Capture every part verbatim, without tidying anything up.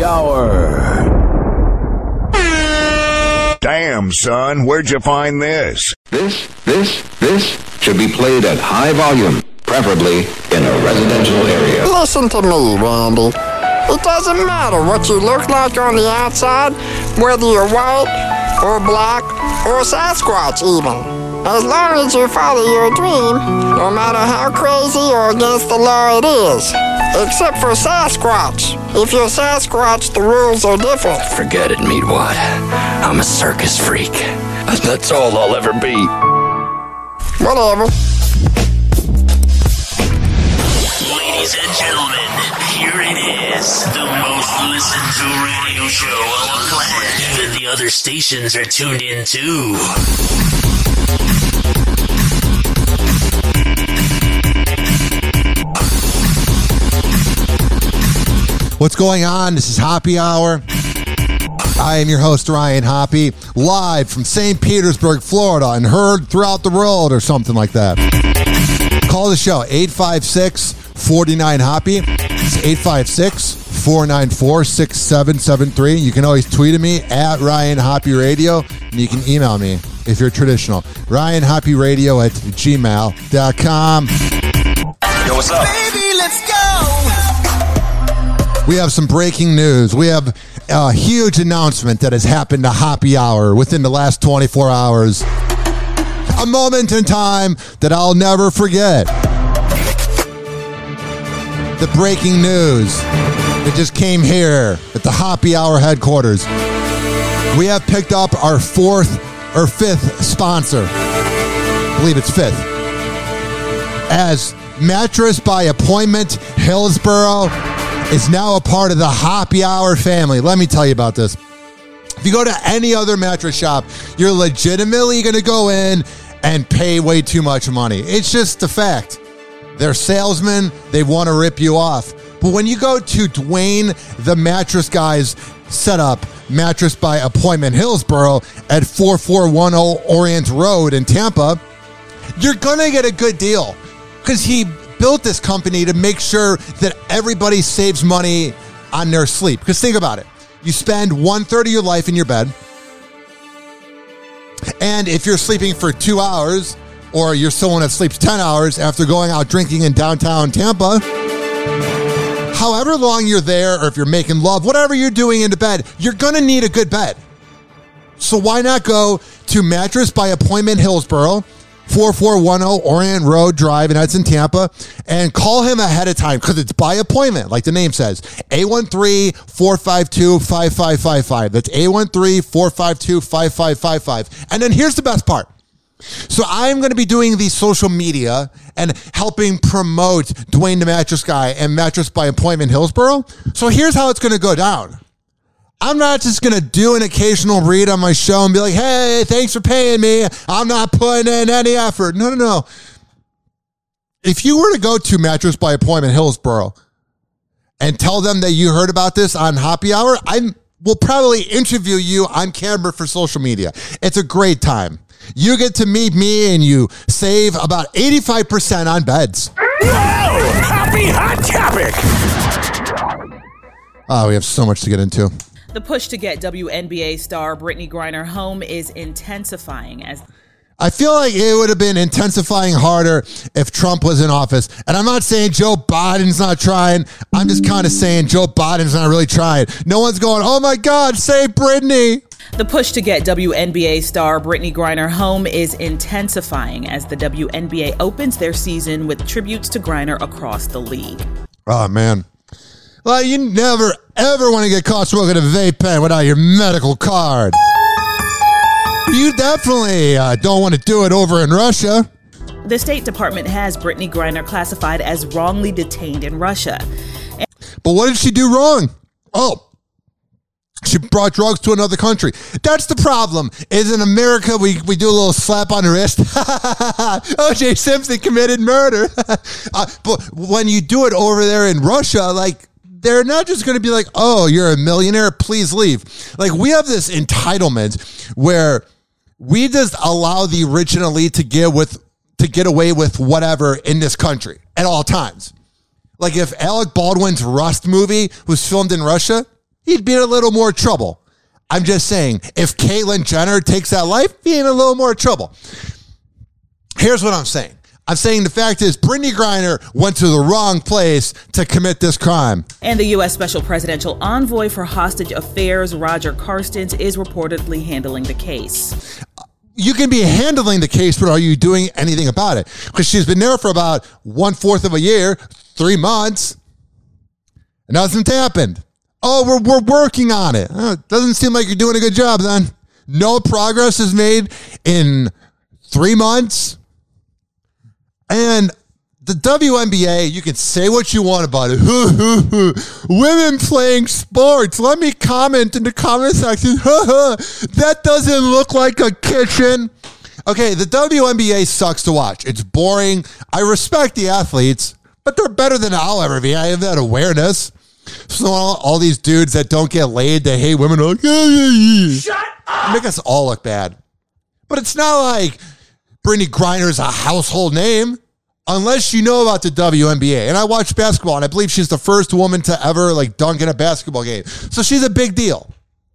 Hour. Damn, son, where'd you find this? This, this, this should be played at high volume, preferably in a residential area. Listen to me, Randy. It doesn't matter what you look like on the outside, whether you're white or black or Sasquatch even. As long as you follow your dream, no matter how crazy or against the law it is. Except for Sasquatch. If you're Sasquatch, the rules are different. Forget it, Meatwad. I'm a circus freak. That's all I'll ever be. Whatever. Ladies and gentlemen, here it is. The most listened to radio show on the planet. Even the other stations are tuned in too. What's going on? This is Hoppy Hour. I am your host, Ryan Hoppy, live from Saint Petersburg, Florida, and heard throughout the world or something like that. Call the show, eight five six, four nine, Hoppy. It's eight five six, four nine four, six seven seven three. You can always tweet at me, at Ryan Hoppy Radio, and you can email me if you're traditional. Ryan Hoppy Radio at gmail dot com. Yo, what's up? Baby, let's go! We have some breaking news. We have a huge announcement that has happened to Hoppy Hour within the last twenty-four hours. A moment in time that I'll never forget. The breaking news that just came here at the Hoppy Hour headquarters. We have picked up our fourth or fifth sponsor. I believe it's fifth. As Mattress by Appointment Hillsboro is now a part of the Hoppy Hour family. Let me tell you about this. If you go to any other mattress shop, you're legitimately going to go in and pay way too much money. It's just a fact. They're salesmen. They want to rip you off. But when you go to Dwayne the Mattress Guy's setup, Mattress by Appointment Hillsboro at four four one zero Orient Road in Tampa, you're going to get a good deal because he built this company to make sure that everybody saves money on their sleep. Because think about it. You spend one third of your life in your bed. And if you're sleeping for two hours, or you're someone that sleeps ten hours after going out drinking in downtown Tampa, however long you're there, or if you're making love, whatever you're doing in the bed, you're going to need a good bed. So why not go to Mattress by Appointment Hillsboro, four four one zero Orient Road Drive, and that's in Tampa, and call him ahead of time because it's by appointment, like the name says. eight one three, four five two, five five five five. That's eight one three, four five two, five five five five. And then here's the best part. So I'm going to be doing the social media and helping promote Dwayne the Mattress Guy and Mattress by Appointment Hillsboro. So here's how it's going to go down. I'm not just going to do an occasional read on my show and be like, hey, thanks for paying me. I'm not putting in any effort. No, no, no. If you were to go to Mattress by Appointment Hillsboro and tell them that you heard about this on Hoppy Hour, I will probably interview you on camera for social media. It's a great time. You get to meet me and you save about eighty-five percent on beds. Whoa! Hoppy Hot Topic! Oh, we have so much to get into. The push to get W N B A star Brittany Griner home is intensifying as I feel like it would have been intensifying harder if Trump was in office. And I'm not saying Joe Biden's not trying. I'm just kind of saying Joe Biden's not really trying. No one's going, oh my God, save Brittany. The push to get W N B A star Brittany Griner home is intensifying as the W N B A opens their season with tributes to Griner across the league. Oh, man. Well, you never, ever want to get caught smoking a vape pen without your medical card. You definitely uh, don't want to do it over in Russia. The State Department has Brittany Griner classified as wrongly detained in Russia. And- but what did she do wrong? Oh, she brought drugs to another country. That's the problem. Is in America, we, we do a little slap on the wrist. O J Simpson committed murder. uh, but when you do it over there in Russia, like, they're not just going to be like, oh, you're a millionaire, please leave. Like, we have this entitlement where we just allow the rich and elite to get with to get away with whatever in this country at all times. Like, if Alec Baldwin's Rust movie was filmed in Russia, he'd be in a little more trouble. I'm just saying, if Caitlyn Jenner takes that life, he'd be in a little more trouble. Here's what I'm saying. I'm saying the fact is Brittany Griner went to the wrong place to commit this crime. And the U S Special Presidential Envoy for Hostage Affairs, Roger Carstens, is reportedly handling the case. You can be handling the case, but are you doing anything about it? Because she's been there for about one-fourth of a year, three months, and nothing's happened. Oh, we're, we're working on it. Oh, it doesn't seem like you're doing a good job then. No progress is made in three months. And the W N B A, you can say what you want about it. Women playing sports. Let me comment in the comment section. That doesn't look like a kitchen. Okay, the W N B A sucks to watch. It's boring. I respect the athletes, but they're better than I'll ever be. I have that awareness. So all, all these dudes that don't get laid, they hate women. Are like, shut up! Make us all look bad. But it's not like Brittany Griner is a household name unless you know about the W N B A. And I watch basketball, and I believe she's the first woman to ever like dunk in a basketball game. So she's a big deal.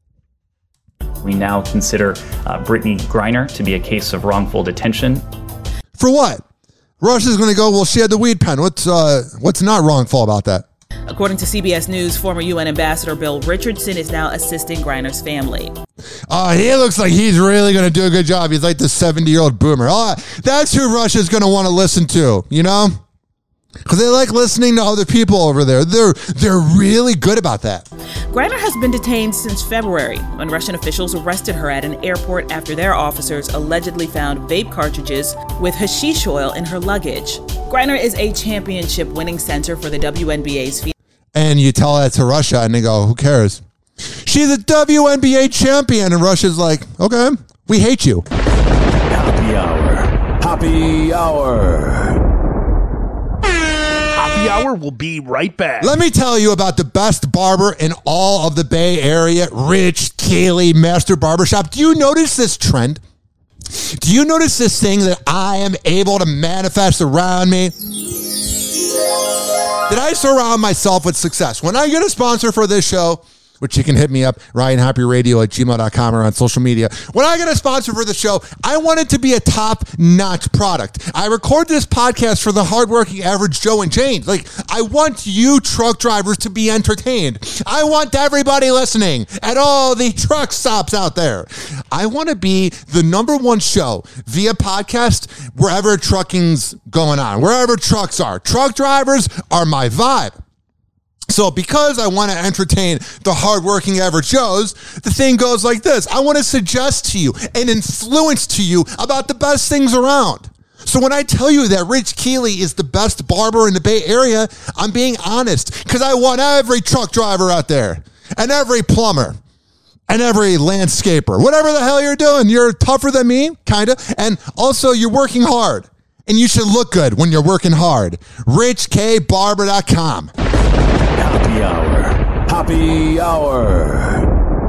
We now consider uh, Brittany Griner to be a case of wrongful detention. For what? Russia's going to go, well, she had the weed pen. What's uh, what's not wrongful about that? According to C B S News, former U N Ambassador Bill Richardson is now assisting Griner's family. Uh, he looks like he's really going to do a good job. He's like the seventy-year-old boomer. Oh, that's who Russia's going to want to listen to, you know? Because they like listening to other people over there. They're, they're really good about that. Griner has been detained since February when Russian officials arrested her at an airport after their officers allegedly found vape cartridges with hashish oil in her luggage. Griner is a championship-winning center for the W N B A's field. And you tell that to Russia, and they go, who cares? She's a W N B A champion, and Russia's like, okay, we hate you. Happy hour. Happy hour. Happy hour will be right back. Let me tell you about the best barber in all of the Bay Area, Rich Keeley Master Barbershop. Do you notice this trend? Do you notice this thing that I am able to manifest around me? That I surround myself with success. When I get a sponsor for this show, which you can hit me up, Ryan Happy Radio at gmail dot com or on social media. When I get a sponsor for the show, I want it to be a top-notch product. I record this podcast for the hardworking average Joe and Jane. Like, I want you truck drivers to be entertained. I want everybody listening at all the truck stops out there. I want to be the number one show via podcast wherever trucking's going on, wherever trucks are. Truck drivers are my vibe. So because I want to entertain the hardworking average Joes, the thing goes like this. I want to suggest to you and influence to you about the best things around. So when I tell you that Rich Keeley is the best barber in the Bay Area, I'm being honest because I want every truck driver out there and every plumber and every landscaper, whatever the hell you're doing. You're tougher than me, kind of. And also you're working hard and you should look good when you're working hard. rich k barber dot com. Happy hour. Happy hour.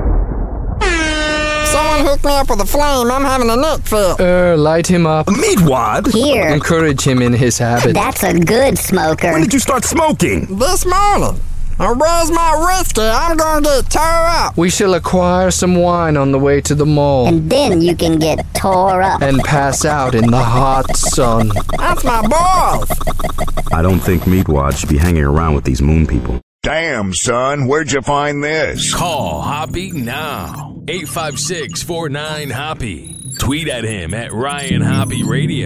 Someone hook me up with a flame. I'm having a neck fit. Er, light him up. Meatwad? Here. Encourage him in his habit. That's a good smoker. When did you start smoking? This morning. And where's my whiskey? I'm gonna get tore up. We shall acquire some wine on the way to the mall. And then you can get tore up. And pass out in the hot sun. That's my boys. I don't think Meatwad should be hanging around with these moon people. Damn, son, where'd you find this? Call Hoppy now. eight five six, four nine, Hoppy. Tweet at him at Ryan Hoppy Radio.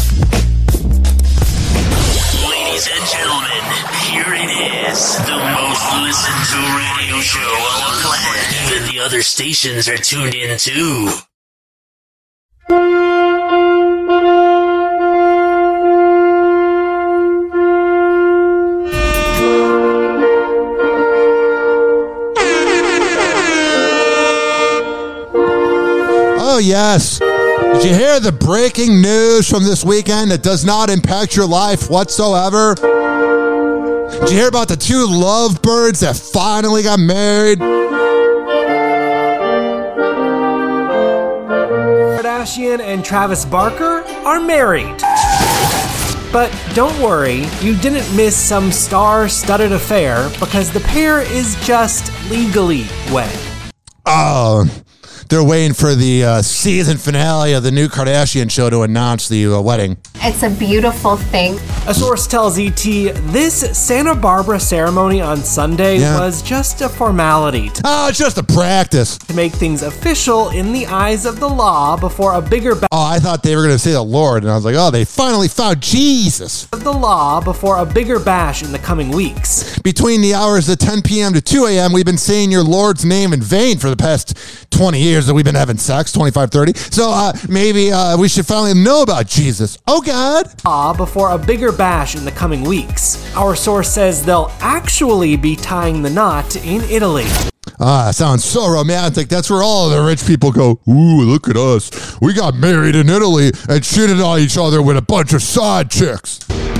Ladies and gentlemen, here it is. The most listened to radio show on the planet. Even the other stations are tuned in too. Oh, yes. Did you hear the breaking news from this weekend that does not impact your life whatsoever? Did you hear about the two lovebirds that finally got married? Kardashian and Travis Barker are married. But don't worry, you didn't miss some star-studded affair because the pair is just legally wed. Oh, they're waiting for the uh, season finale of the new Kardashian show to announce the uh, wedding. It's a beautiful thing. A source tells E T this Santa Barbara ceremony on Sunday Yeah. was just a formality. To Oh, it's just a practice. to make things official in the eyes of the law before a bigger battle Oh, I thought they were going to say the Lord, and I was like, oh, they finally found Jesus. of the law before a bigger bash in the coming weeks. Between the hours of ten p.m. to two a.m., we've been saying your Lord's name in vain for the past twenty years that we've been having sex, twenty-five, thirty. So uh, maybe uh, we should finally know about Jesus. Oh, God. Law before a bigger bash in the coming weeks. Our source says they'll actually be tying the knot in Italy. Ah, sounds so romantic. That's where all the rich people go, ooh, look at us. We got married in Italy and cheated on each other with a bunch of side chicks.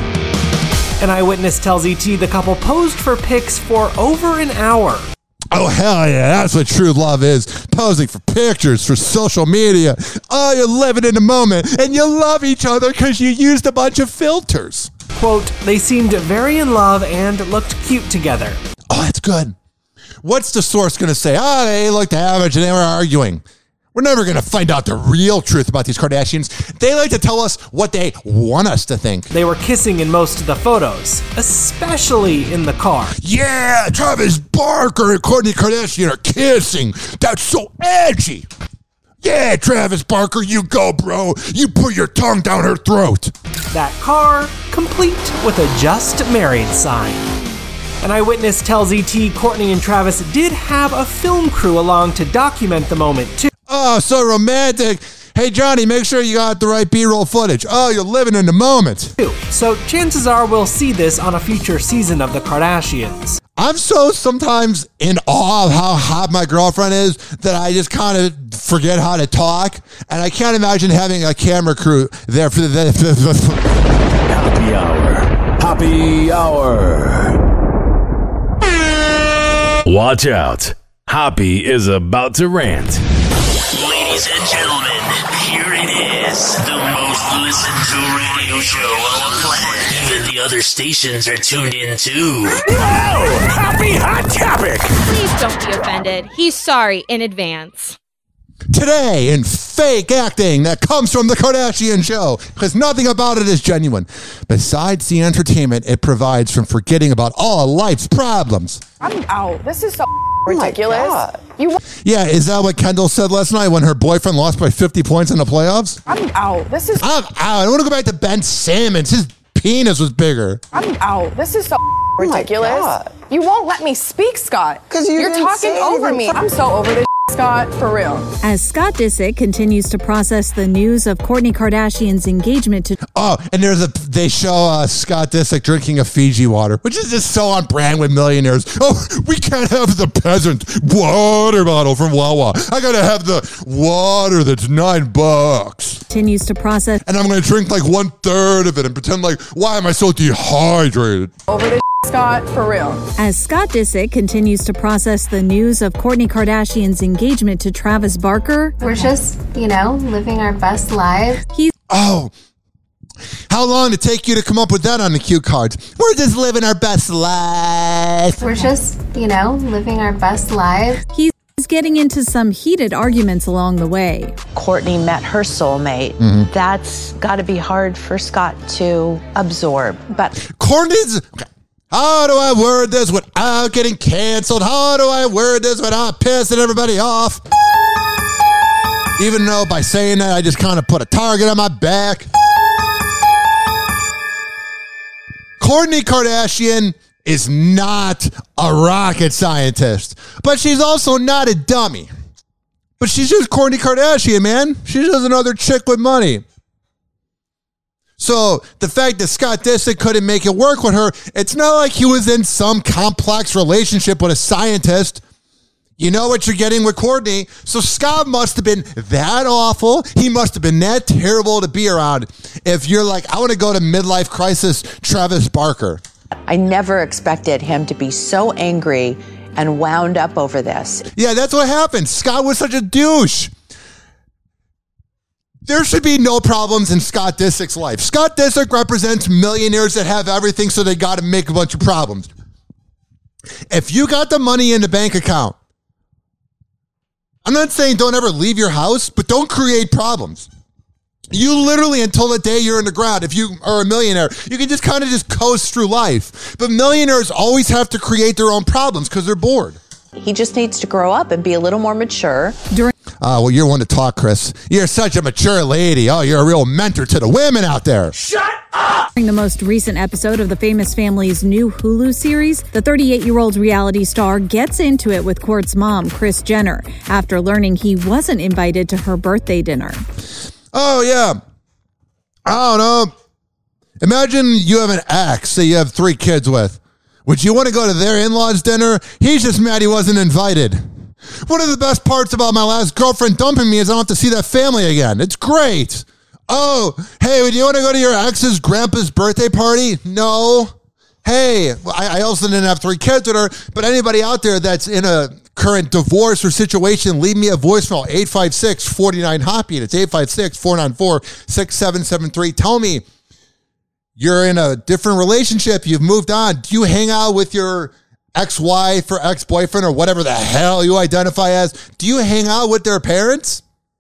An eyewitness tells E T the couple posed for pics for over an hour. Oh, hell yeah. That's what true love is. Posing for pictures for social media. Oh, you're living in the moment and you love each other because you used a bunch of filters. Quote, they seemed very in love and looked cute together. Oh, that's good. What's the source going to say? Oh, they looked average and they were arguing. We're never going to find out the real truth about these Kardashians. They like to tell us what they want us to think. They were kissing in most of the photos, especially in the car. Yeah, Travis Barker and Kourtney Kardashian are kissing. That's so edgy. Yeah, Travis Barker, you go, bro. You put your tongue down her throat. That car, complete with a just married sign. An eyewitness tells E T Kourtney and Travis did have a film crew along to document the moment, too. Oh, so romantic. Hey, Johnny, make sure you got the right B-roll footage. Oh, you're living in the moment. So chances are we'll see this on a future season of The Kardashians. I'm so sometimes in awe of how hot my girlfriend is that I just kind of forget how to talk. And I can't imagine having a camera crew there for the... Happy hour. Happy hour. Watch out. Hoppy is about to rant. Ladies and gentlemen, here it is, the most listened to radio show on the planet. Even the other stations are tuned in too. Oh, happy hot topic. Please don't be offended. He's sorry in advance. Today in fake acting that comes from the Kardashian show, because nothing about it is genuine. Besides the entertainment it provides from forgetting about all life's problems. I'm out. This is so ridiculous. Oh you. Yeah, is that what Kendall said last night when her boyfriend lost by fifty points in the playoffs? I'm out. This is. I'm out. I want to go back to Ben Simmons. His penis was bigger. I'm out. This is so ridiculous. God. You won't let me speak, Scott. Because you You're didn't talking say over anything. me. I'm so over this, Scott. For real. As Scott Disick continues to process the news of Kourtney Kardashian's engagement to... Oh, and there's a they show uh, Scott Disick drinking a Fiji water, which is just so on brand with millionaires. Oh, we can't have the peasant water bottle from Wawa. I gotta have the water that's nine bucks. Continues to process... And I'm gonna drink like one third of it and pretend like, why am I so dehydrated? Over this, Scott. For real. As Scott Disick continues to process the news of Kourtney Kardashian's engagement to Travis Barker... We're just, you know, living our best lives. He's... Oh, how long did it take you to come up with that on the cue cards? We're just living our best life. We're just, you know, living our best lives. He's getting into some heated arguments along the way. Kourtney met her soulmate. Mm-hmm. That's got to be hard for Scott to absorb. But Kourtney's... Okay. How do I word this without getting canceled? How do I word this without pissing everybody off? Even though by saying that, I just kind of put a target on my back. Kourtney Kardashian is not a rocket scientist, but she's also not a dummy. But she's just Kourtney Kardashian, man. She's just another chick with money. So the fact that Scott Disick couldn't make it work with her, it's not like he was in some complex relationship with a scientist. You know what you're getting with Kourtney. So Scott must have been that awful. He must have been that terrible to be around. If you're like, I want to go to midlife crisis Travis Barker. I never expected him to be so angry and wound up over this. Yeah, that's what happened. Scott was such a douche. There should be no problems in Scott Disick's life. Scott Disick represents millionaires that have everything, so they got to make a bunch of problems. If you got the money in the bank account, I'm not saying don't ever leave your house, but don't create problems. You literally, until the day you're in the ground, if you are a millionaire, you can just kind of just coast through life. But millionaires always have to create their own problems because they're bored. He just needs to grow up and be a little more mature. Oh, uh, well, you're one to talk, Chris. You're such a mature lady. Oh, you're a real mentor to the women out there. Shut up! During the most recent episode of the Famous Family's new Hulu series, the thirty-eight-year-old reality star gets into it with Court's mom, Kris Jenner, after learning he wasn't invited to her birthday dinner. Oh, yeah. I don't know. Imagine you have an ex that you have three kids with. Would you want to go to their in-laws dinner? He's just mad he wasn't invited. One of the best parts about my last girlfriend dumping me is I don't have to see that family again. It's great. Oh, hey, would you want to go to your ex's grandpa's birthday party? No. Hey, I, I also didn't have three kids with her, but anybody out there that's in a current divorce or situation, leave me a voicemail, eight five six, four nine, HOPPY. It's eight five six, four nine four, six seven seven three. Tell me, you're in a different relationship. You've moved on. Do you hang out with your ex-wife or ex-boyfriend or whatever the hell you identify as? Do you hang out with their parents?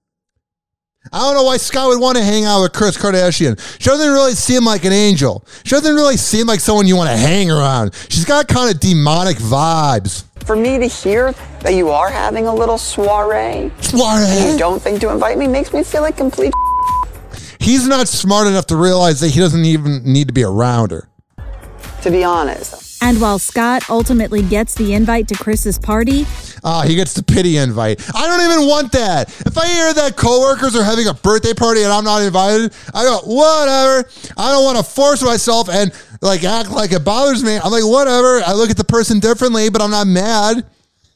I don't know why Scott would want to hang out with Kris Kardashian. She doesn't really seem like an angel. She doesn't really seem like someone you want to hang around. She's got kind of demonic vibes. For me to hear that you are having a little soiree, soiree, and you don't think to invite me makes me feel like complete. He's not smart enough to realize that he doesn't even need to be around her. To be honest. And while Scott ultimately gets the invite to Chris's party, oh, he gets the pity invite. I don't even want that. If I hear that coworkers are having a birthday party and I'm not invited, I go, whatever. I don't want to force myself and like act like it bothers me. I'm like, whatever. I look at the person differently, but I'm not mad.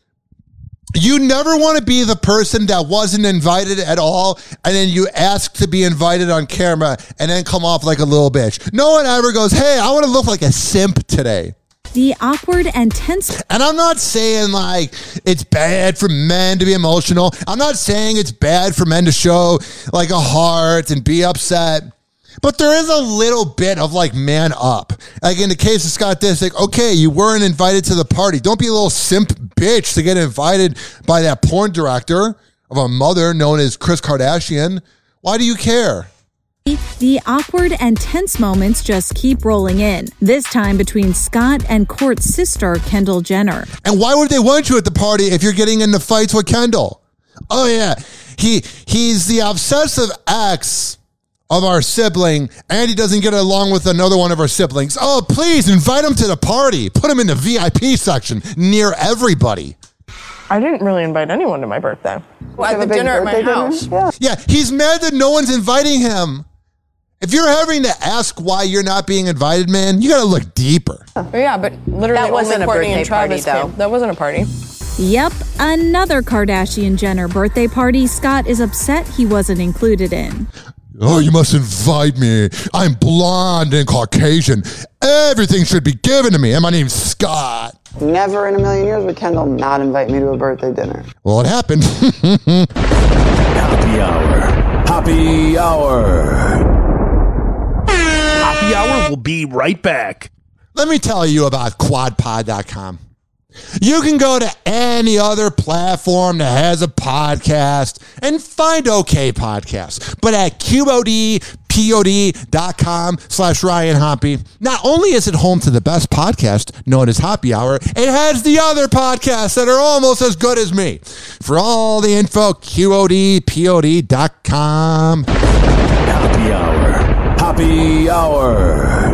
You never want to be the person that wasn't invited at all, and then you ask to be invited on camera and then come off like a little bitch. No one ever goes, hey, I want to look like a simp today. The awkward and tense. And I'm not saying like it's bad for men to be emotional. I'm not saying it's bad for men to show like a heart and be upset. But there is a little bit of like man up. Like in the case of Scott Disick, okay, you weren't invited to the party. Don't be a little simp bitch to get invited by that porn director of a mother known as Kris Kardashian. Why do you care? The awkward and tense moments just keep rolling in, this time between Scott and Court's sister, Kendall Jenner. And why would they want you at the party if you're getting into fights with Kendall? Oh, yeah. He He's the obsessive ex of our sibling, and he doesn't get along with another one of our siblings. Oh, please invite him to the party. Put him in the V I P section near everybody. I didn't really invite anyone to my birthday. Well, at the dinner at my house. Yeah. yeah, he's mad that no one's inviting him. If you're having to ask why you're not being invited, man, you got to look deeper. Yeah, but literally that wasn't only a Courtney birthday and Travis party, though. came. That wasn't a party. Yep, another Kardashian-Jenner birthday party Scott is upset he wasn't included in. Oh, you must invite me. I'm blonde and Caucasian. Everything should be given to me. And my name's Scott. Never in a million years would Kendall not invite me to a birthday dinner. Well, it happened. Happy hour. Happy hour. Happy hour will be right back. Let me tell you about quad pod dot com. You can go to any other platform that has a podcast and find okay podcasts. But at Q O D pod dot com slash Ryan Hoppy, not only is it home to the best podcast known as Happy Hour, it has the other podcasts that are almost as good as me. For all the info, Q O D pod dot com. Happy hour. Happy hour.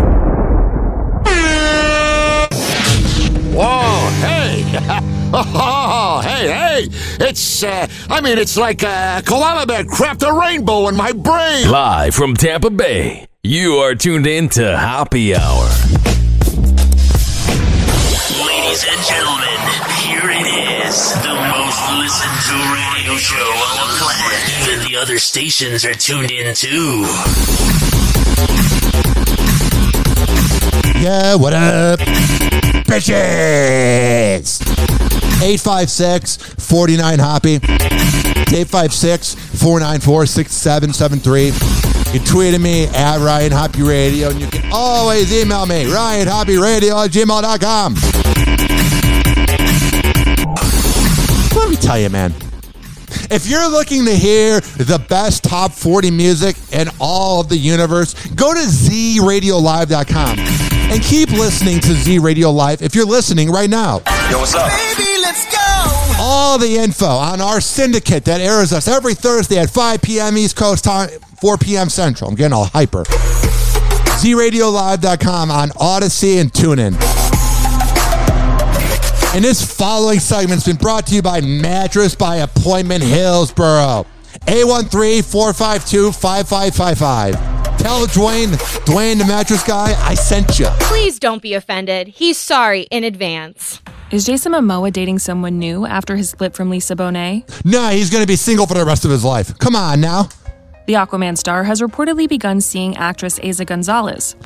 Whoa, hey. Oh, hey, hey. It's, uh, I mean, it's like a koala bear cracked a rainbow in my brain. Live from Tampa Bay, you are tuned in to Happy Hour. Ladies and gentlemen, here it is. The most listened to radio show on the planet. Even the other stations are tuned in too. Yeah, what up? Bitches! eight five six, four nine, HOPPY. eight five six, four nine four, six seven seven three. You can tweet at me at Ryan Hoppy Radio, and you can always email me, Ryan Hoppy Radio at gmail dot com. Let me tell you, man. If you're looking to hear the best top forty music in all of the universe, go to z radio live dot com and keep listening to Z Radio Live if you're listening right now. Yo, what's up? Baby, let's go! All the info on our syndicate that airs us every Thursday at five p.m. East Coast time, four p.m. Central. I'm getting all hyper. z radio live dot com on Odyssey and TuneIn. And this following segment's been brought to you by Mattress by Appointment Hillsboro. eight one three, four five two, five five five five. Tell Dwayne, Dwayne the mattress guy, I sent you. Please don't be offended. He's sorry in advance. Is Jason Momoa dating someone new after his split from Lisa Bonet? No, he's going to be single for the rest of his life. Come on now. The Aquaman star has reportedly begun seeing actress Eiza Gonzalez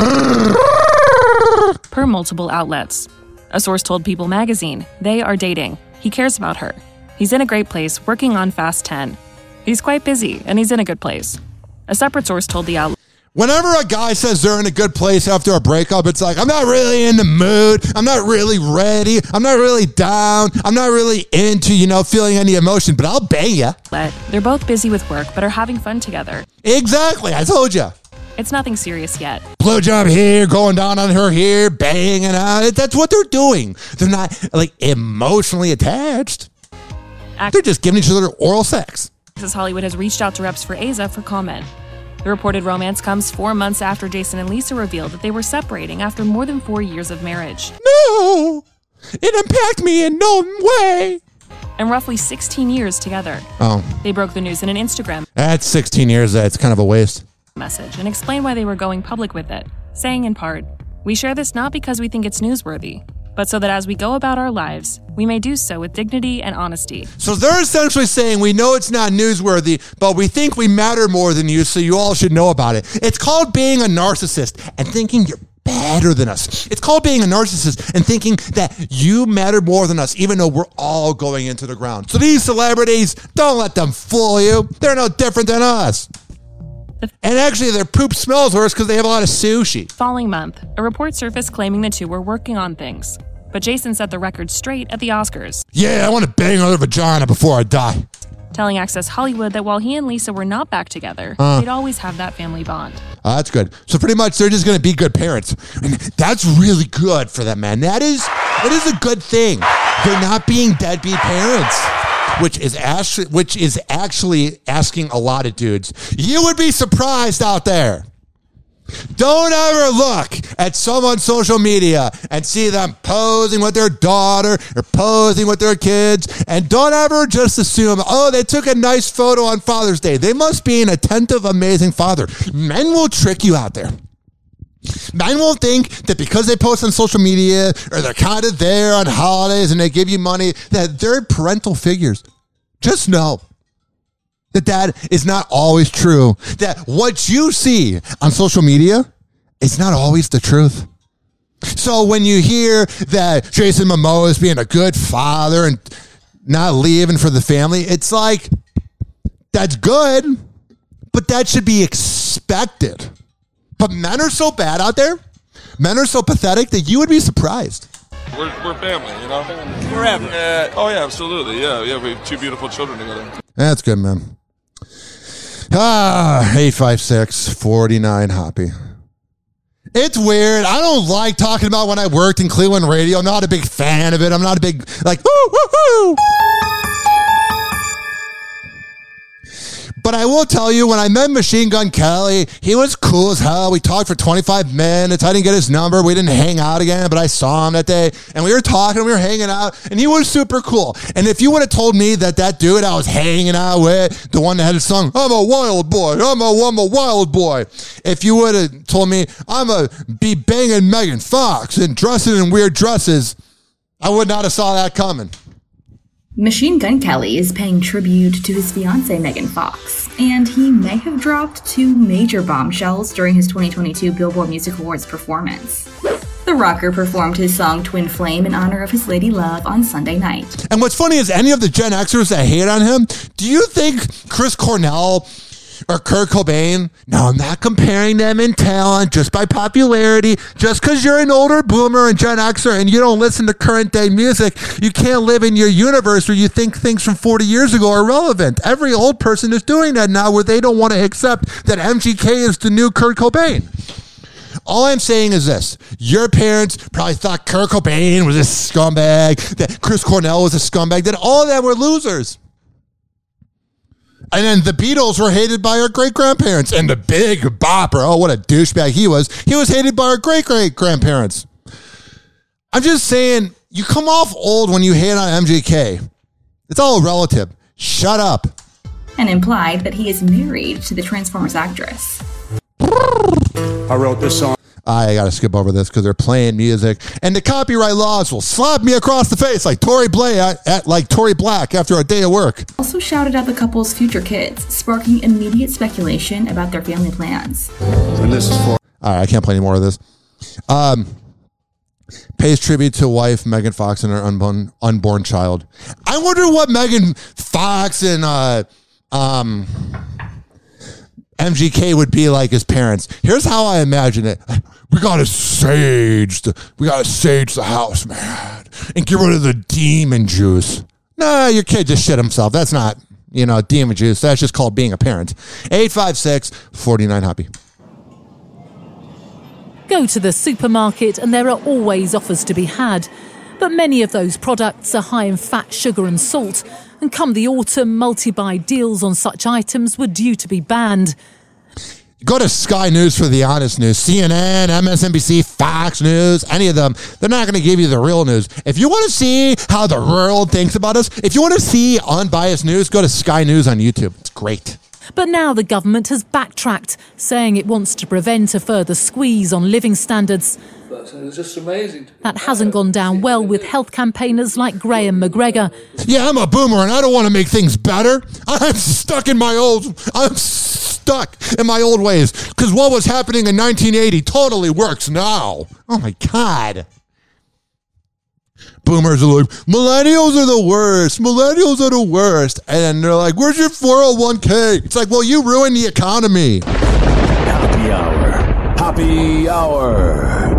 per multiple outlets. A source told People magazine they are dating. He cares about her. He's in a great place working on Fast ten. He's quite busy, and he's in a good place. A separate source told the outlet. Whenever a guy says they're in a good place after a breakup, it's like, I'm not really in the mood. I'm not really ready. I'm not really down. I'm not really into, you know, feeling any emotion, but I'll bang you. They're both busy with work, but are having fun together. Exactly. I told you. It's nothing serious yet. Blowjob here, going down on her here, banging out. That's what they're doing. They're not, like, emotionally attached. Act- they're just giving each other oral sex. Access Hollywood has reached out to reps for Eiza for comment. The reported romance comes four months after Jason and Lisa revealed that they were separating after more than four years of marriage. No! It impacted me in no way! And roughly sixteen years together. Oh. They broke the news in an Instagram. That's sixteen years. That's kind of a waste. Message and explained why they were going public with it, saying in part, "We share this not because we think it's newsworthy, but so that as we go about our lives, we may do so with dignity and honesty." So they're essentially saying, we know it's not newsworthy, but we think we matter more than you, so you all should know about it. It's called being a narcissist and thinking you're better than us. It's called being a narcissist and thinking that you matter more than us, even though we're all going into the ground. So these celebrities, don't let them fool you. They're no different than us. And actually, their poop smells worse because they have a lot of sushi. Following month, a report surfaced claiming the two were working on things. But Jason set the record straight at the Oscars. Yeah, I want to bang another vagina before I die. Telling Access Hollywood that while he and Lisa were not back together, uh, they'd always have that family bond. Uh, that's good. So pretty much they're just going to be good parents. And that's really good for them, man. That is, that is a good thing. They're not being deadbeat parents. Which is actually, which is actually asking a lot of dudes. You would be surprised out there. Don't ever look at someone's social media and see them posing with their daughter or posing with their kids. And don't ever just assume, oh, they took a nice photo on Father's Day. They must be an attentive, amazing father. Men will trick you out there. Men will think that because they post on social media or they're kind of there on holidays and they give you money, that they're parental figures. Just know that that is not always true. That what you see on social media is not always the truth. So when you hear that Jason Momoa is being a good father and not leaving for the family, it's like, that's good, but that should be expected. But men are so bad out there. Men are so pathetic that you would be surprised. We're, we're family, you know? Forever. Uh, oh, yeah, absolutely. Yeah, yeah, we have two beautiful children together. That's good, man. Ah, eight five six, four nine Hoppy. It's weird. I don't like talking about when I worked in Cleveland radio. I'm not a big fan of it. I'm not a big, like, woo, woo, woo. But I will tell you, when I met Machine Gun Kelly, he was cool as hell. We talked for twenty-five minutes. I didn't get his number. We didn't hang out again, but I saw him that day. And we were talking, we were hanging out, and he was super cool. And if you would have told me that that dude I was hanging out with, the one that had a song, I'm a wild boy, I'm a, I'm a wild boy. If you would have told me I'm a be banging Megan Fox and dressing in weird dresses, I would not have saw that coming. Machine Gun Kelly is paying tribute to his fiancée Megan Fox, and he may have dropped two major bombshells during his twenty twenty-two Billboard Music Awards performance. The rocker performed his song Twin Flame in honor of his lady love on Sunday night. And what's funny is any of the Gen Xers that hate on him, do you think Chris Cornell or Kurt Cobain? Now, I'm not comparing them in talent just by popularity. Just because you're an older boomer and Gen Xer and you don't listen to current day music, you can't live in your universe where you think things from forty years ago are relevant. Every old person is doing that now where they don't want to accept that M G K is the new Kurt Cobain. All I'm saying is this. Your parents probably thought Kurt Cobain was a scumbag, that Chris Cornell was a scumbag, that all of them were losers. And then the Beatles were hated by our great-grandparents. And the Big Bopper, oh, what a douchebag he was. He was hated by our great-great-grandparents. I'm just saying, you come off old when you hate on M G K. It's all relative. Shut up. And implied that he is married to the Transformers actress. I wrote this song. I gotta skip over this because they're playing music, and the copyright laws will slap me across the face like Tory Black at, at like Tory Black after a day of work. Also shouted out the couple's future kids, sparking immediate speculation about their family plans. And this is for. All right, I can't play any more of this. Um, pays tribute to wife Megan Fox and her unborn unborn child. I wonder what Megan Fox and uh, um. M G K would be like his parents. Here's how I imagine it. We gotta sage the, we gotta sage the house, man, and get rid of the demon juice. Nah, your kid just shit himself. That's not, you know, demon juice. That's just called being a parent. eight five six, four nine, happy. Go to the supermarket and there are always offers to be had. But many of those products are high in fat, sugar and salt. And come the autumn, multi-buy deals on such items were due to be banned. Go to Sky News for the honest news. C N N, M S N B C, Fox News, any of them. They're not going to give you the real news. If you want to see how the world thinks about us, if you want to see unbiased news, go to Sky News on YouTube. It's great. But now the government has backtracked, saying it wants to prevent a further squeeze on living standards. It's just amazing. That hasn't gone down well with health campaigners like Graham McGregor. Yeah, I'm a boomer and I don't want to make things better. I'm stuck in my old... I'm stuck in my old ways because what was happening in nineteen eighty totally works now. Oh my God. Boomers are like, millennials are the worst. Millennials are the worst. And they're like, where's your four oh one k? It's like, well, you ruined the economy. Happy hour. Happy hour.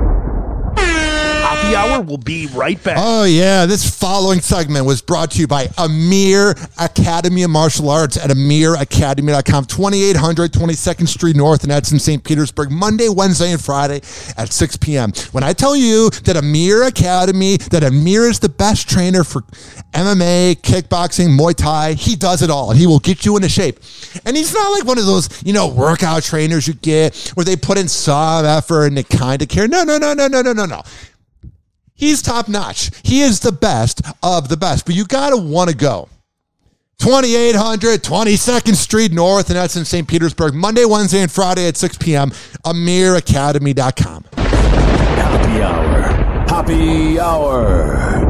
Happy hour will be right back. Oh, yeah. This following segment was brought to you by Amir Academy of Martial Arts at amir academy dot com, twenty-eight hundred twenty-second Street North in Edson, Saint Petersburg, Monday, Wednesday, and Friday at six p.m. When I tell you that Amir Academy, that Amir is the best trainer for M M A, kickboxing, Muay Thai, he does it all, and he will get you into shape. And he's not like one of those, you know, workout trainers you get where they put in some effort and they kind of care. No, no, no, no, no, no, no, no. He's top notch. He is the best of the best, but you got to want to go. twenty-eight hundred twenty-second Street North, and that's in Saint Petersburg, Monday, Wednesday, and Friday at six p.m. amir academy dot com. Happy hour. Happy hour.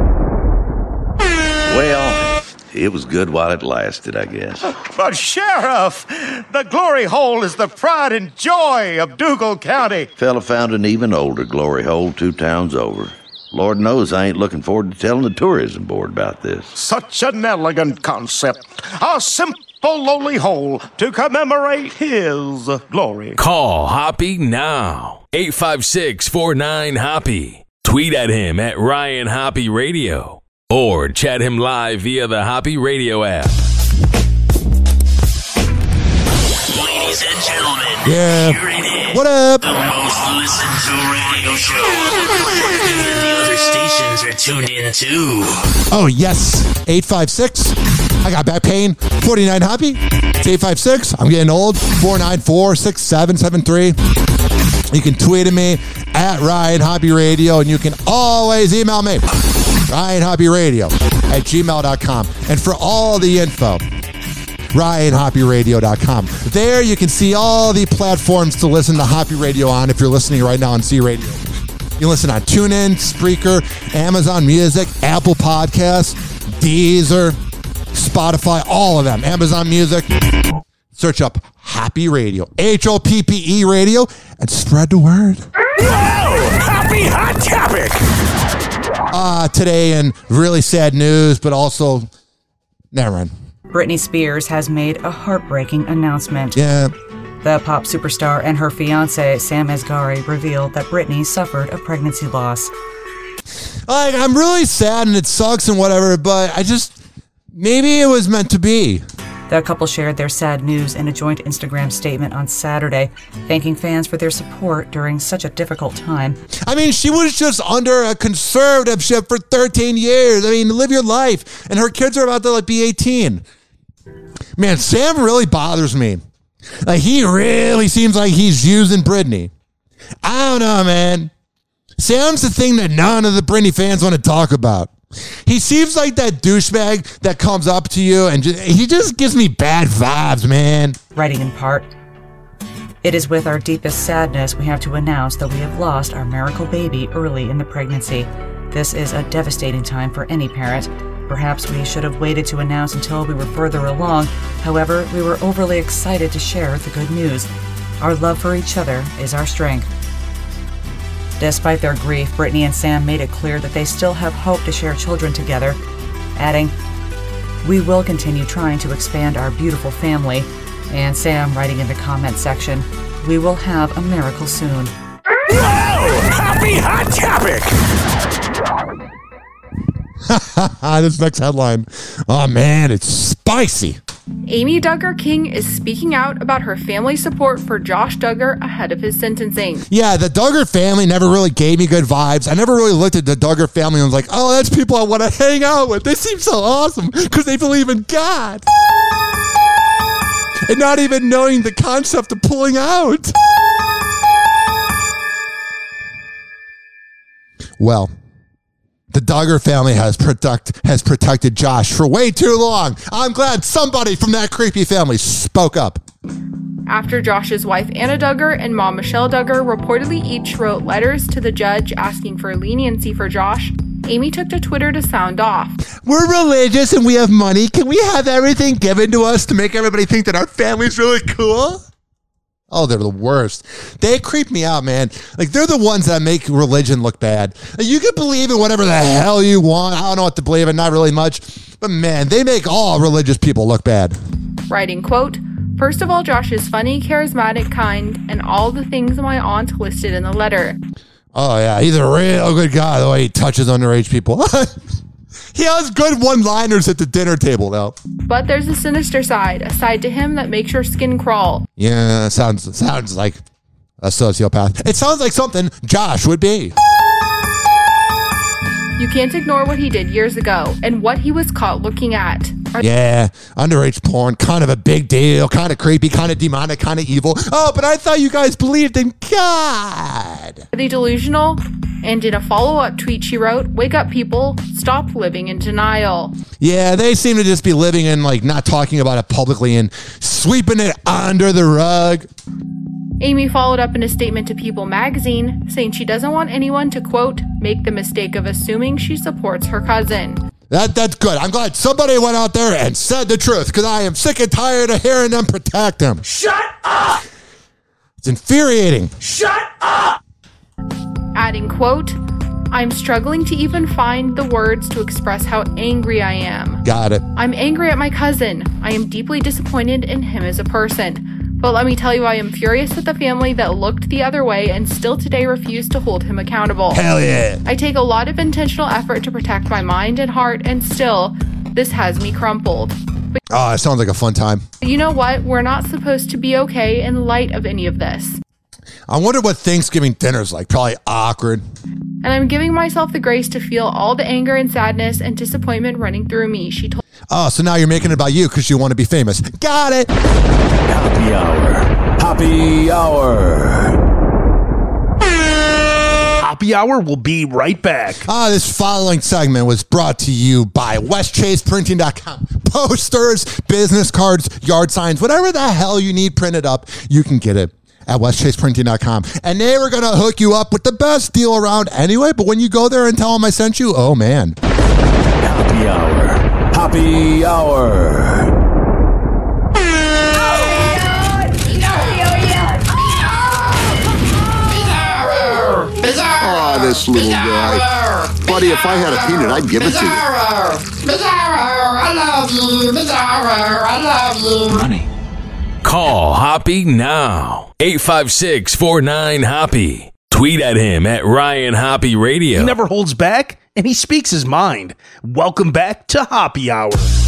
Well, it was good while it lasted, I guess. But Sheriff, the glory hole is the pride and joy of Dougal County. Fella found an even older glory hole two towns over. Lord knows I ain't looking forward to telling the tourism board about this. Such an elegant concept. A simple, lowly hole to commemorate his glory. Call Hoppy now. eight five six, four nine, Hoppy. Tweet at him at Ryan Hoppy Radio. Or chat him live via the Hoppy Radio app. Ladies and gentlemen, yeah. Here it is. What up? The most listened to radio show. The other stations are tuned in too. Oh, yes. eight five six. I got back pain. forty-nine Hoppy. It's eight five six. I'm getting old. four nine four, six seven seven three. You can tweet at me at Ryan Hoppy Radio, and you can always email me. Ryan Hoppy Radio at gmail dot com. And for all the info, Ryan Hoppy Radio dot com. There you can see all the platforms to listen to Hoppy Radio on if you're listening right now on C Radio. You can listen on TuneIn, Spreaker, Amazon Music, Apple Podcasts, Deezer, Spotify, all of them. Amazon Music. Search up Hoppy Radio, H O P P E Radio, and spread the word. Whoa! Happy Happy Hot Topic. Uh, today, and really sad news, but also, never mind. Britney Spears has made a heartbreaking announcement. Yeah. The pop superstar and her fiancé, Sam Asghari, revealed that Britney suffered a pregnancy loss. Like, I'm really sad and it sucks and whatever, but I just, maybe it was meant to be. The couple shared their sad news in a joint Instagram statement on Saturday, thanking fans for their support during such a difficult time. I mean, she was just under a conservatorship for thirteen years. I mean, live your life. And her kids are about to like be eighteen. Man, Sam really bothers me. Like, he really seems like he's using Britney. I don't know, man. Sam's the thing that none of the Britney fans want to talk about. He seems like that douchebag that comes up to you and just, he just gives me bad vibes, man. Writing in part, it is with our deepest sadness we have to announce that we have lost our miracle baby early in the pregnancy. This is a devastating time for any parent. Perhaps we should have waited to announce until we were further along. However, we were overly excited to share the good news. Our love for each other is our strength. Despite their grief, Britney and Sam made it clear that they still have hope to share children together, adding, "We will continue trying to expand our beautiful family," and Sam writing in the comment section, "We will have a miracle soon." Whoa! Happy Hot Topic! This next headline. Oh, man, it's spicy. Amy Duggar King is speaking out about her family support for Josh Duggar ahead of his sentencing. Yeah, the Duggar family never really gave me good vibes. I never really looked at the Duggar family and was like, oh, that's people I want to hang out with. They seem so awesome because they believe in God. And not even knowing the concept of pulling out. Well, the Duggar family has protect has protected Josh for way too long. I'm glad somebody from that creepy family spoke up. After Josh's wife Anna Duggar and mom Michelle Duggar reportedly each wrote letters to the judge asking for leniency for Josh, Amy took to Twitter to sound off. We're religious and we have money. Can we have everything given to us to make everybody think that our family's really cool? Oh, they're the worst. They creep me out, man. Like, they're the ones that make religion look bad. You can believe in whatever the hell you want. I don't know what to believe in, not really much. But, man, they make all religious people look bad. Writing, quote, "First of all, Josh is funny, charismatic, kind, and all the things my aunt listed in the letter." Oh, yeah. He's a real good guy, the way he touches underage people. He has good one-liners at the dinner table, though. But there's a sinister side, a side to him that makes your skin crawl. Yeah, sounds sounds like a sociopath. It sounds like something Josh would be. You can't ignore what he did years ago and what he was caught looking at. Are yeah, underage porn, kind of a big deal, kind of creepy, kind of demonic, kind of evil. Oh, but I thought you guys believed in God. Are they delusional? And in a follow-up tweet she wrote, "Wake up, people. Stop living in denial." Yeah, they seem to just be living in, like, not talking about it publicly and sweeping it under the rug. Amy followed up in a statement to People magazine, saying she doesn't want anyone to, quote, "make the mistake of assuming she supports her cousin." That That's good. I'm glad somebody went out there and said the truth, because I am sick and tired of hearing them protect him. Shut up! It's infuriating. Shut up! Adding, quote, "I'm struggling to even find the words to express how angry I am. Got it. I'm angry at my cousin. I am deeply disappointed in him as a person. But let me tell you, I am furious with the family that looked the other way and still today refused to hold him accountable. Hell yeah. I take a lot of intentional effort to protect my mind and heart, and still, this has me crumpled. But oh, it sounds like a fun time. You know what? We're not supposed to be okay in light of any of this. I wonder what Thanksgiving dinner's like. Probably awkward. And I'm giving myself the grace to feel all the anger and sadness and disappointment running through me," she told. Oh, so now you're making it about you because you want to be famous. Got it. Happy hour. Happy hour. Happy hour will be right back. Ah, this following segment was brought to you by west chase printing dot com. Posters, business cards, yard signs, whatever the hell you need printed up, you can get it at west chase printing dot com. And they were going to hook you up with the best deal around anyway, but when you go there and tell them I sent you, oh man. Happy hour. Happy hour. Oh, this this little guy. Buddy, if I had a peanut, I'd give it to you. Bizarro, I love you. Bizarro, I love you. Money. Call Hoppy now. eight five six, four nine, Hoppy. Tweet at him at Ryan Hoppy Radio. He never holds back, and he speaks his mind. Welcome back to Hoppy Hour.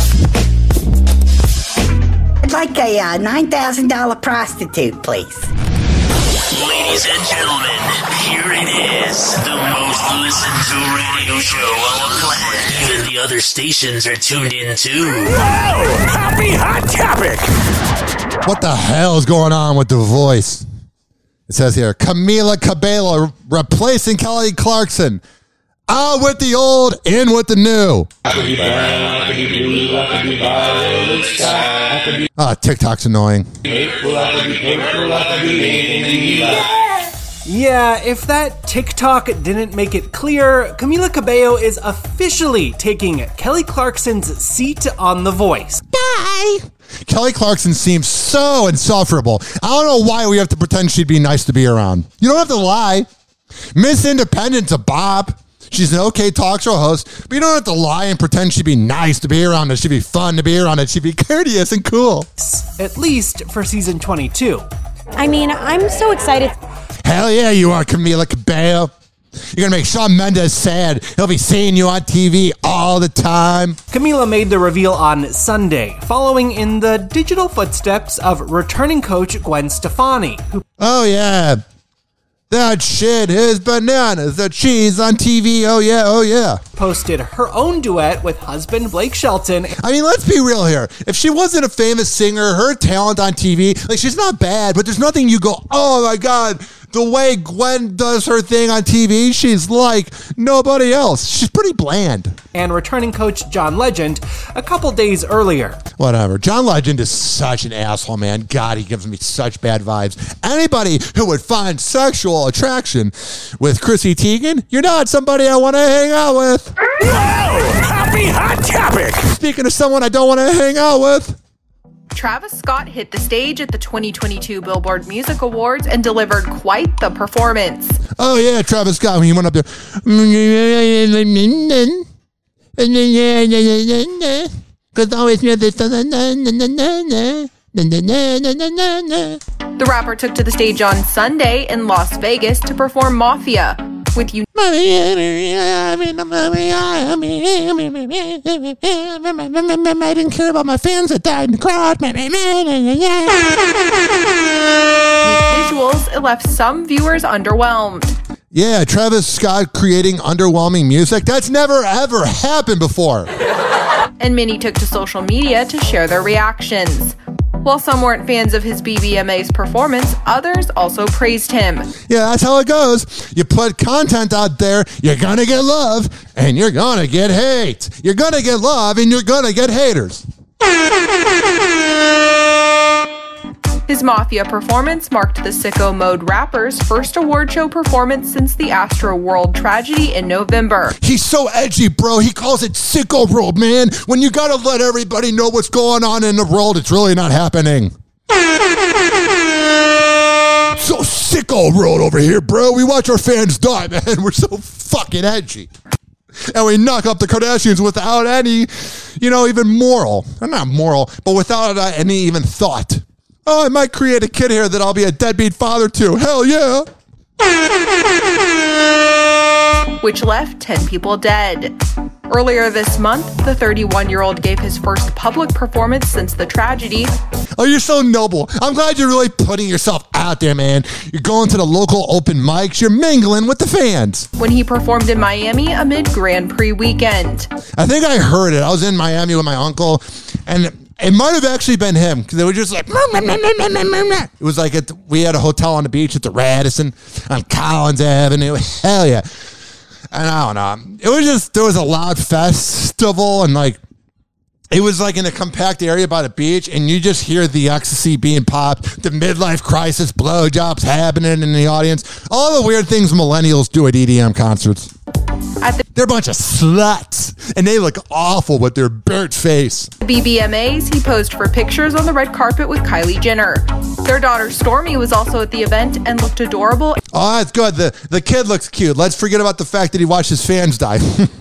I'd like a uh, nine thousand dollars prostitute, please. Ladies and gentlemen, here it is. The most listened to radio show on the planet. Even the other stations are tuned in too. Whoa! Hoppy Hot Topic! What the hell is going on with the voice? It says here, Camila Cabello replacing Kelly Clarkson. Out with the old, in with the new. Ah, TikTok's annoying. Yeah, if that TikTok didn't make it clear, Camila Cabello is officially taking Kelly Clarkson's seat on The Voice. Bye! Kelly Clarkson seems so insufferable. I don't know why we have to pretend she'd be nice to be around. You don't have to lie. Miss Independent's a bop. She's an okay talk show host, but you don't have to lie and pretend she'd be nice to be around. That she'd be fun to be around. That she'd be courteous and cool. At least for season twenty-two. I mean, I'm so excited. Hell yeah, you are, Camila Cabello. You're going to make Shawn Mendes sad. He'll be seeing you on T V all the time. Camila made the reveal on Sunday, following in the digital footsteps of returning coach Gwen Stefani. Who oh, yeah. That shit is bananas. The cheese on T V. Oh, yeah. Oh, yeah. Posted her own duet with husband Blake Shelton. I mean, let's be real here. If she wasn't a famous singer, her talent on T V, like, she's not bad, but there's nothing you go, oh, my God. The way Gwen does her thing on T V, she's like nobody else. She's pretty bland. And returning coach John Legend a couple days earlier. Whatever. John Legend is such an asshole, man. God, he gives me such bad vibes. Anybody who would find sexual attraction with Chrissy Teigen, you're not somebody I want to hang out with. Whoa! Happy Hot Topic! Speaking of someone I don't want to hang out with. Travis Scott hit the stage at the twenty twenty-two Billboard Music Awards and delivered quite the performance. Oh, yeah, Travis Scott, when he went up there. Because always near this. The rapper took to the stage on Sunday in Las Vegas to perform Mafia with you. I didn't care about my fans that died in the crowd. Visuals, it left some viewers underwhelmed. Yeah, Travis Scott creating underwhelming music. That's never, ever happened before. And many took to social media to share their reactions. While some weren't fans of his B B M A's performance, others also praised him. Yeah, that's how it goes. You put content out there, you're going to get love, and you're going to get hate. You're going to get love, and you're going to get haters. His Mafia performance marked the Sicko Mode rapper's first award show performance since the Astro World tragedy in November. He's so edgy, bro. He calls it Sicko World, man. When you gotta let everybody know what's going on in the world, it's really not happening. So Sicko World over here, bro. We watch our fans die, man. We're so fucking edgy. And we knock up the Kardashians without any, you know, even moral. Not moral, but without uh, any even thought. Oh, I might create a kid here that I'll be a deadbeat father to. Hell yeah. Which left ten people dead. Earlier this month, the thirty-one-year-old gave his first public performance since the tragedy. Oh, you're so noble. I'm glad you're really putting yourself out there, man. You're going to the local open mics. You're mingling with the fans. When he performed in Miami amid Grand Prix weekend. I think I heard it. I was in Miami with my uncle, and it might have actually been him, because they were just like, it was like at the, we had a hotel on the beach at the Radisson on Collins Avenue. Hell yeah. And I don't know. It was just, there was a loud festival, and like, it was like in a compact area by the beach, and you just hear the ecstasy being popped, the midlife crisis, blowjobs happening in the audience, all the weird things millennials do at E D M concerts. At the- They're a bunch of sluts. and they look awful with their burnt face. B B M As, he posed for pictures on the red carpet with Kylie Jenner. Their daughter Stormi was also at the event and looked adorable. Oh, that's good. The, the kid looks cute. Let's forget about the fact that he watched his fans die.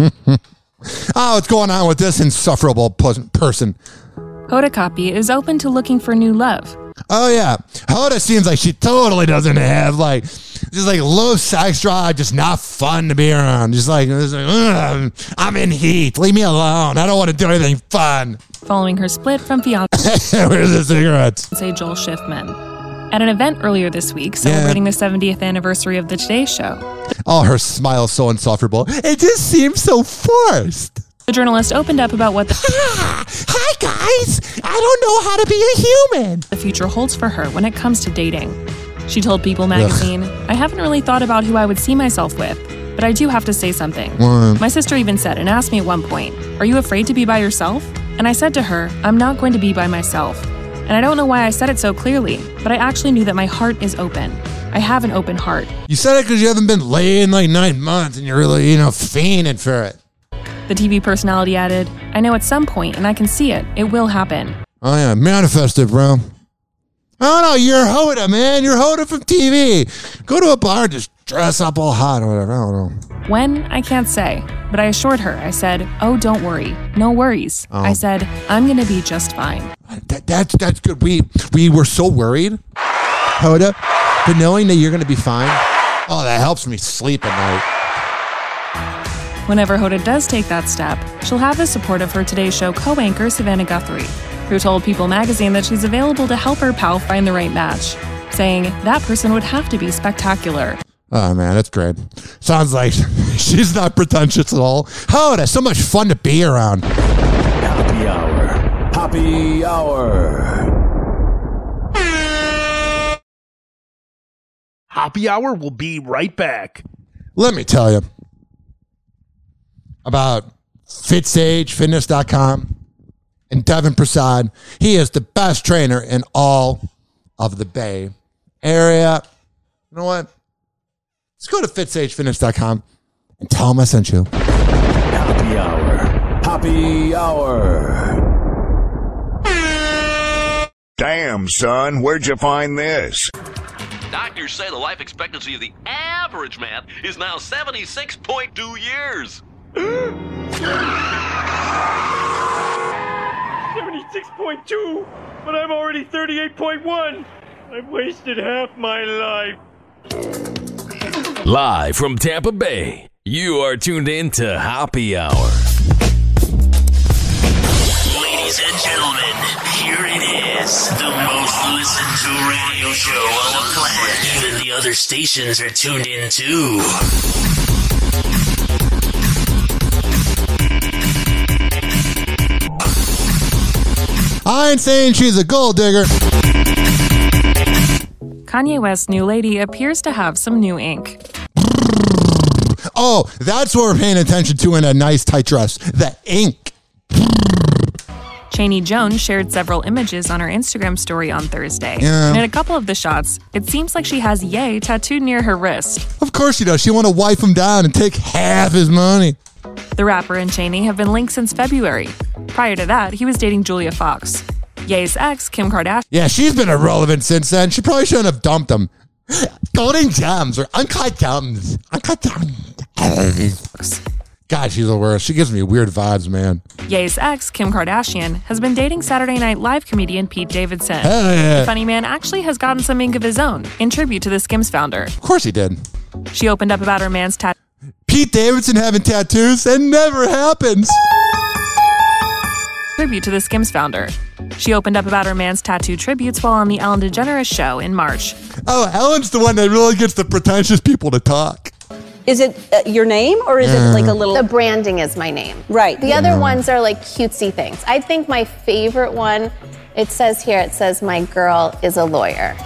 Oh, what's going on with this insufferable person? Hoda Kotb is open to looking for new love. Oh, yeah. Hoda seems like she totally doesn't have, like, just like low sex drive, just not fun to be around. Just like, just like I'm in heat. Leave me alone. I don't want to do anything fun. Following her split from fiancé Where's the cigarettes? Joel Schiffman. At an event earlier this week celebrating yeah. the seventieth anniversary of The Today Show. Oh, her smile is so insufferable. It just seems so forced. The journalist opened up about what the Hi guys, I don't know how to be a human. The future holds for her when it comes to dating. She told People magazine, Ugh. I haven't really thought about who I would see myself with, but I do have to say something. What? My sister even said and asked me at one point, are you afraid to be by yourself? And I said to her, I'm not going to be by myself. And I don't know why I said it so clearly, but I actually knew that my heart is open. I have an open heart. You said it because you haven't been laid in like nine months and you're really, you know, fiending for it. The T V personality added, I know at some point, and I can see it, it will happen. Oh yeah, manifest it, bro. Oh no, you're Hoda, man. You're Hoda from T V. Go to a bar, just dress up all hot or whatever. I don't know. When? I can't say. But I assured her, I said, oh, don't worry. No worries. Oh. I said, I'm going to be just fine. That, that's that's good. We we were so worried, Hoda, but knowing that you're going to be fine, oh, that helps me sleep at night. Whenever Hoda does take that step, she'll have the support of her Today Show co-anchor Savannah Guthrie, who told People magazine that she's available to help her pal find the right match, saying that person would have to be spectacular. Oh, man, that's great. Sounds like she's not pretentious at all. Hoda, so much fun to be around. Happy Hour. Happy Hour. Happy Hour will be right back. Let me tell you about FitSage Fitness dot com and Devin Prasad. He is the best trainer in all of the Bay Area. You know what? Let's go to FitSage Fitness dot com and tell him I sent you. Happy Hour. Happy Hour. Damn, son, where'd you find this? Doctors say the life expectancy of the average man is now seventy-six point two years. seventy-six point two, but I'm already thirty-eight point one. I've wasted half my life. Live from Tampa Bay, you are tuned in to Happy Hour. Ladies and gentlemen, here it is, the most listened to radio show on the planet. Even the other stations are tuned in too. I ain't saying she's a gold digger. Kanye West's new lady appears to have some new ink. Oh, that's what we're paying attention to in a nice tight dress. The ink. Chaney Jones shared several images on her Instagram story on Thursday. Yeah. And in a couple of the shots, it seems like she has Ye tattooed near her wrist. Of course she does. She want to wipe him down and take half his money. The rapper and Chaney have been linked since February. Prior to that, he was dating Julia Fox. Ye's ex, Kim Kardashian. Yeah, she's been irrelevant since then. She probably shouldn't have dumped him. Golden gems or uncut gems. Uncut gems. God, she's the worst. She gives me weird vibes, man. Ye's ex, Kim Kardashian, has been dating Saturday Night Live comedian Pete Davidson. Hell yeah. The funny man actually has gotten some ink of his own, in tribute to the Skims founder. Of course he did. She opened up about her man's tattoo. Pete Davidson having tattoos? That never happens. Tribute to the Skims founder. She opened up about her man's tattoo tributes while on the Ellen DeGeneres show in March. Oh, Ellen's the one that really gets the pretentious people to talk. Is it uh, your name or is Yeah. it like a little... The branding is my name. Right. The other ones are like cutesy things. I think my favorite one, it says here, it says my girl is a lawyer.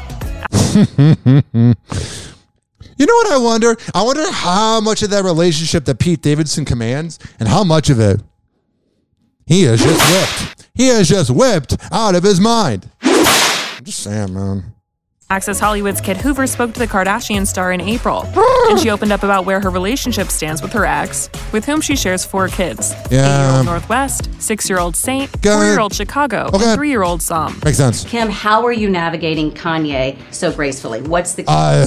You know what I wonder? I wonder how much of that relationship that Pete Davidson commands and how much of it he is just whipped. He is just whipped out of his mind. I'm just saying, man. Access Hollywood's Kit Hoover spoke to the Kardashian star in April, and she opened up about where her relationship stands with her ex, with whom she shares four kids. Yeah. Eight-year-old Northwest, six-year-old Saint, four-year-old Chicago, Okay. and three-year-old Som. Makes sense. Kim, how are you navigating Kanye so gracefully? What's the Uh,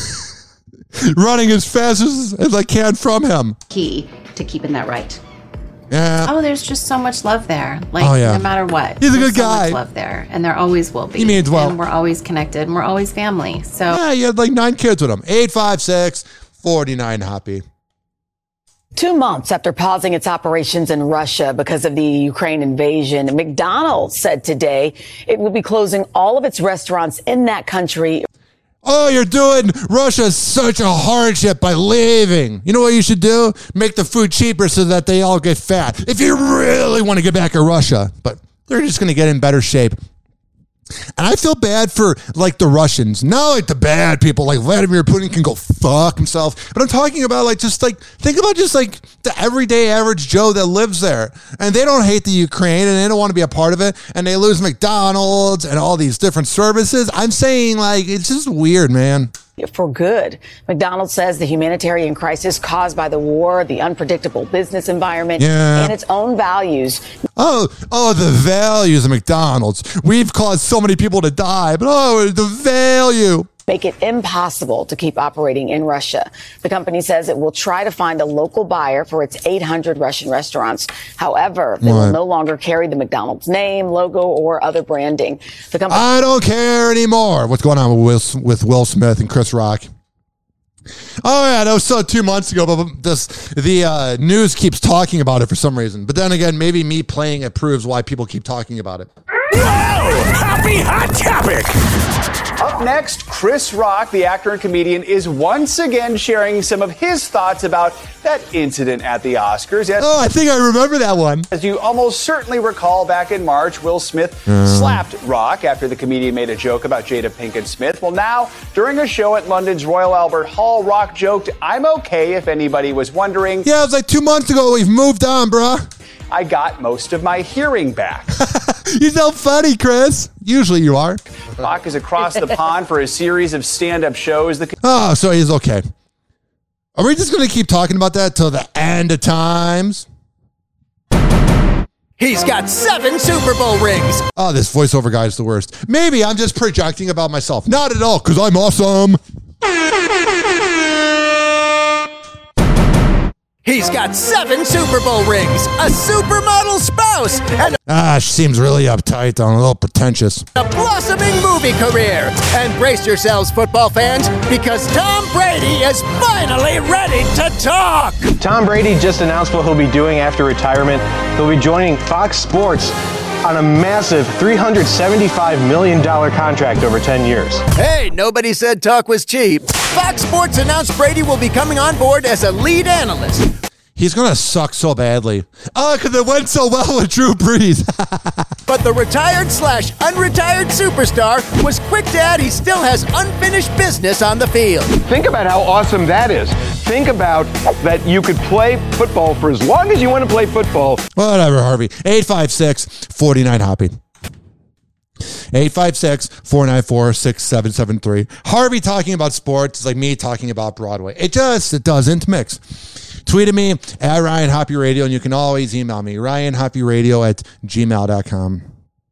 running as fast as, as I can from him. key to keeping that right? Yeah. Oh, there's just so much love there. Like, Oh, yeah. no matter what. He's a there's good guy. so much love there. And there always will be. He means well. And we're always connected and we're always family. So, Yeah, you had like nine kids with him. eight five six, four nine, Hoppy. Two months after pausing its operations in Russia because of the Ukraine invasion, McDonald's said today it will be closing all of its restaurants in that country. Oh, you're doing Russia such a hardship by leaving. You know what you should do? Make the food cheaper so that they all get fat. If you really want to get back at Russia, but they're just going to get in better shape. And I feel bad for, like, the Russians. Not like the bad people, like Vladimir Putin can go fuck himself. But I'm talking about, like, just, like, think about just, like, the everyday average Joe that lives there. And they don't hate the Ukraine, and they don't want to be a part of it. And they lose McDonald's and all these different services. I'm saying, like, it's just weird, man. For good. McDonald's says the humanitarian crisis caused by the war, the unpredictable business environment, Yeah. and its own values. Oh, oh, the values of McDonald's. We've caused so many people to die, but oh, the value. Make it impossible to keep operating in Russia. The company says it will try to find a local buyer for its eight hundred Russian restaurants. However, they will What? no longer carry the McDonald's name, logo, or other branding. The company I don't care anymore. What's going on with Will, with Will Smith and Chris Rock? Oh yeah, that was so two months ago, but this the uh, news keeps talking about it for some reason. But then again, maybe me playing it proves why people keep talking about it. Happy Hot Topic! Up next, Chris Rock, the actor and comedian, is once again sharing some of his thoughts about that incident at the Oscars. Yes, Oh, I think I remember that one. as you almost certainly recall, back in March, Will Smith Uh. slapped Rock after the comedian made a joke about Jada Pinkett Smith. Well, now, during a show at London's Royal Albert Hall, Rock joked, "I'm okay if anybody was wondering." Yeah, it was like two months ago. We've moved on, bruh. I got most of my hearing back. You're so funny, Chris. Usually you are. Rock is across the pond for a series of stand-up shows. The Oh, so he's okay. Are we just going to keep talking about that till the end of times? He's got seven Super Bowl rings. Oh, this voiceover guy is the worst. Maybe I'm just projecting about myself. Not at all, because I'm awesome. He's got seven Super Bowl rings, a supermodel spouse, and Ah, she seems really uptight, and a little pretentious. a blossoming movie career. And brace yourselves, football fans, because Tom Brady is finally ready to talk. Tom Brady just announced what he'll be doing after retirement. He'll be joining Fox Sports on a massive three hundred seventy-five million dollars contract over ten years. Hey, nobody said talk was cheap. Fox Sports announced Brady will be coming on board as a lead analyst. He's going to suck so badly. Oh, because it went so well with Drew Brees. But the retired slash unretired superstar was quick to add he still has unfinished business on the field. Think about how awesome that is. Think about that you could play football for as long as you want to play football. Whatever, Harvey. eight five six, four nine, Hoppy. eight five six, four nine four, six seven seven three. Harvey talking about sports is like me talking about Broadway. It just it doesn't mix. Tweet at me at Ryan Hoppy Radio, and you can always email me, Ryan Hoppy Radio at gmail dot com.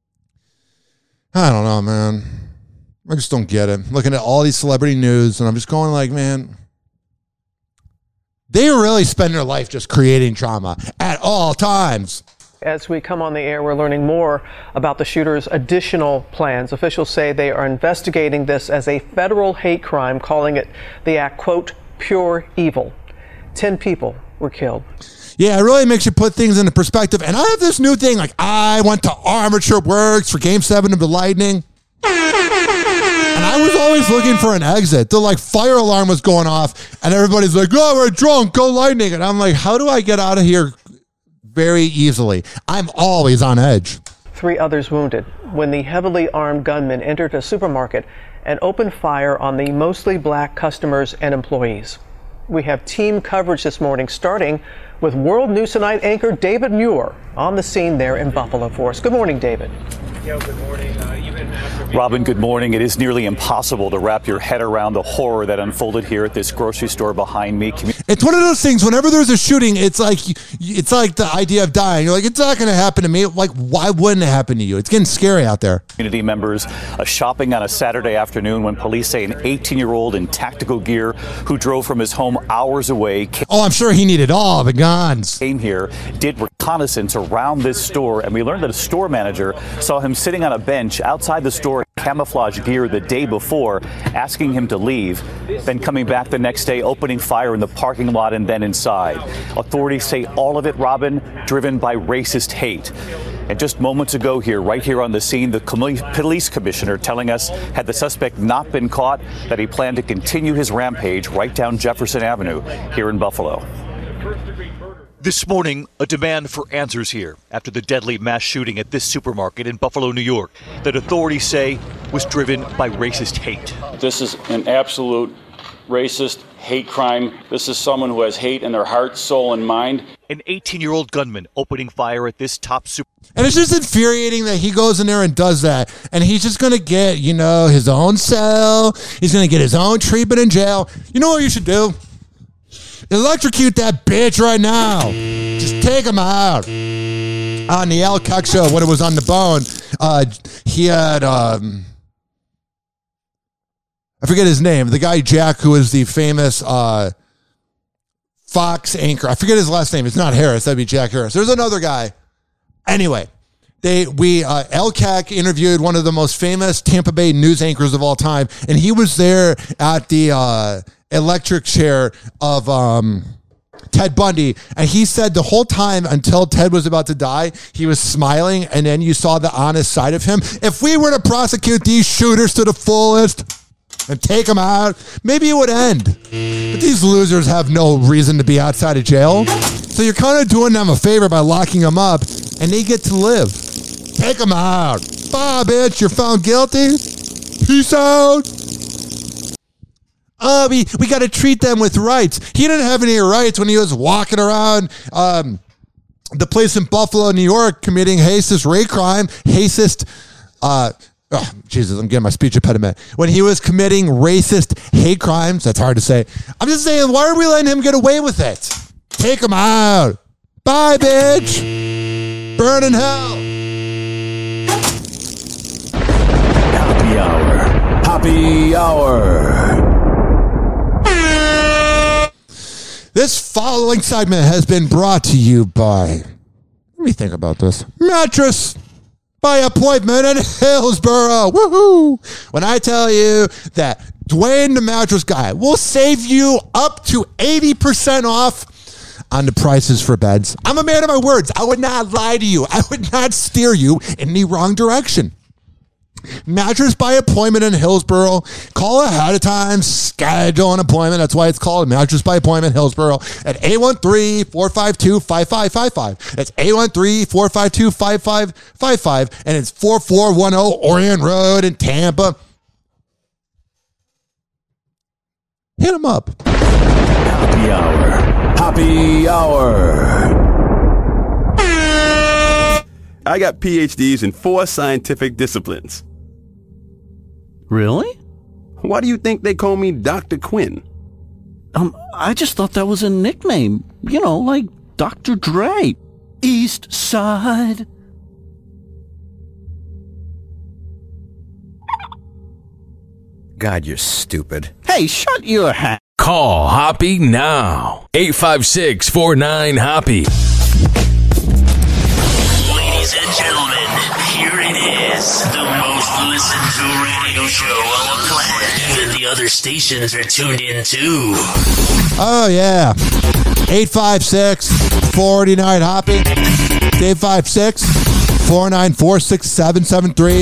I don't know, man. I just don't get it. Looking at all these celebrity news, and I'm just going like, man, they really spend their life just creating drama at all times. As we come on the air, we're learning more about the shooter's additional plans. Officials say they are investigating this as a federal hate crime, calling it the act, quote, pure evil. Ten people were killed. Yeah, it really makes you put things into perspective. And I have this new thing, like I went to Armature Works for Game seven of the Lightning. And I was always looking for an exit. The like fire alarm was going off and everybody's like, oh, we're drunk, go Lightning. And I'm like, how do I get out of here very easily? I'm always on edge. Three others wounded when the heavily armed gunman entered a supermarket and opened fire on the mostly black customers and employees. We have team coverage this morning, starting with World News Tonight anchor David Muir on the scene there in Buffalo for us. Good morning, David. Yeah, good morning. Uh, even after Robin, good morning. It is nearly impossible to wrap your head around the horror that unfolded here at this grocery store behind me. It's one of those things, whenever there's a shooting, it's like it's like the idea of dying. You're like, it's not going to happen to me. Like, why wouldn't it happen to you? It's getting scary out there. Community members uh, shopping on a Saturday afternoon when police say an eighteen-year-old in tactical gear who drove from his home hours away. Came, oh, I'm sure he needed all the guns. Came here, did reconnaissance around this store, and we learned that a store manager saw him sitting on a bench outside the store in camouflage gear the day before, asking him to leave, then coming back the next day, opening fire in the parking lot and then inside. Authorities say all of it, Robin, driven by racist hate. And just moments ago here, right here on the scene, the police commissioner telling us had the suspect not been caught, that he planned to continue his rampage right down Jefferson Avenue here in Buffalo. This morning, a demand for answers here after the deadly mass shooting at this supermarket in Buffalo, New York, that authorities say was driven by racist hate. This is an absolute racist hate crime. This is someone who has hate in their heart, soul, and mind. An eighteen-year-old gunman opening fire at this top super. And it's just infuriating that he goes in there and does that. And he's just going to get, you know, his own cell. He's going to get his own treatment in jail. You know what you should do? Electrocute that bitch right now. Just take him out. On the Al Cuck show, when it was on the bone, uh, he had, um, I forget his name, the guy Jack, who is the famous uh, Fox anchor. I forget his last name. It's not Harris. That'd be Jack Harris. There's another guy. Anyway, they we uh, L C A C interviewed one of the most famous Tampa Bay news anchors of all time, and he was there at the uh, electric chair of um, Ted Bundy, and he said the whole time until Ted was about to die, he was smiling, and then you saw the honest side of him. If we were to prosecute these shooters to the fullest and take them out, maybe it would end. But these losers have no reason to be outside of jail, so you're kind of doing them a favor by locking them up, and they get to live. Take them out. Bye, bitch. You're found guilty. Peace out. Uh, we, we got to treat them with rights. He didn't have any rights when he was walking around um, the place in Buffalo, New York, committing racist rape crime. Racist, uh, oh, Jesus, I'm getting my speech impediment. When he was committing racist hate crimes, that's hard to say. I'm just saying, why are we letting him get away with it? Take him out. Bye, bitch. Burn in hell. Happy hour. Happy hour. This following segment has been brought to you by, let me think about this, Mattress by Appointment in Hillsboro. Woohoo! When I tell you that Dwayne the Mattress Guy will save you up to eighty percent off on the prices for beds, I'm a man of my words. I would not lie to you. I would not steer you in the wrong direction. Mattress by Appointment in Hillsboro. Call ahead of time. Schedule an appointment. That's why it's called Mattress by Appointment Hillsboro at eight one three, four five two, five five five five. That's eight one three, four five two, five five five five. And it's four four one zero Orion Road in Tampa. Hit them up. Happy hour. Happy hour. I got P H Ds in four scientific disciplines. Really? Why do you think they call me Doctor Quinn? Um, I just thought that was a nickname. You know, like Doctor Dre. East Side. God, you're stupid. Hey, shut your hat. Call Hoppy now. eight five six, four nine, Hoppy. Ladies and gentlemen, here it is. The most listened to radio show on the planet. Even the other stations are tuned in too. Oh, yeah. eight five six, four nine, Hoppy. eight five six, four nine four, six seven seven three.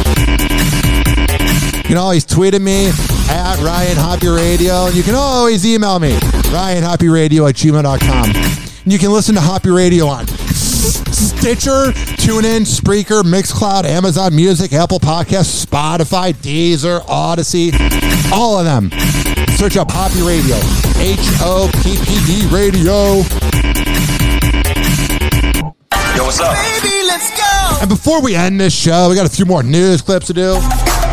You can always tweet at me at Ryan Hoppy Radio. And you can always email me, Ryan Hoppy Radio at gmail dot com. And you can listen to Hoppy Radio on Stitcher, TuneIn, Spreaker, Mixcloud, Amazon Music, Apple Podcasts, Spotify, Deezer, Odyssey, all of them. Search up Hoppy Radio, H O P P D Radio. Yo, what's up? Baby, let's go. And before we end this show, we got a few more news clips to do.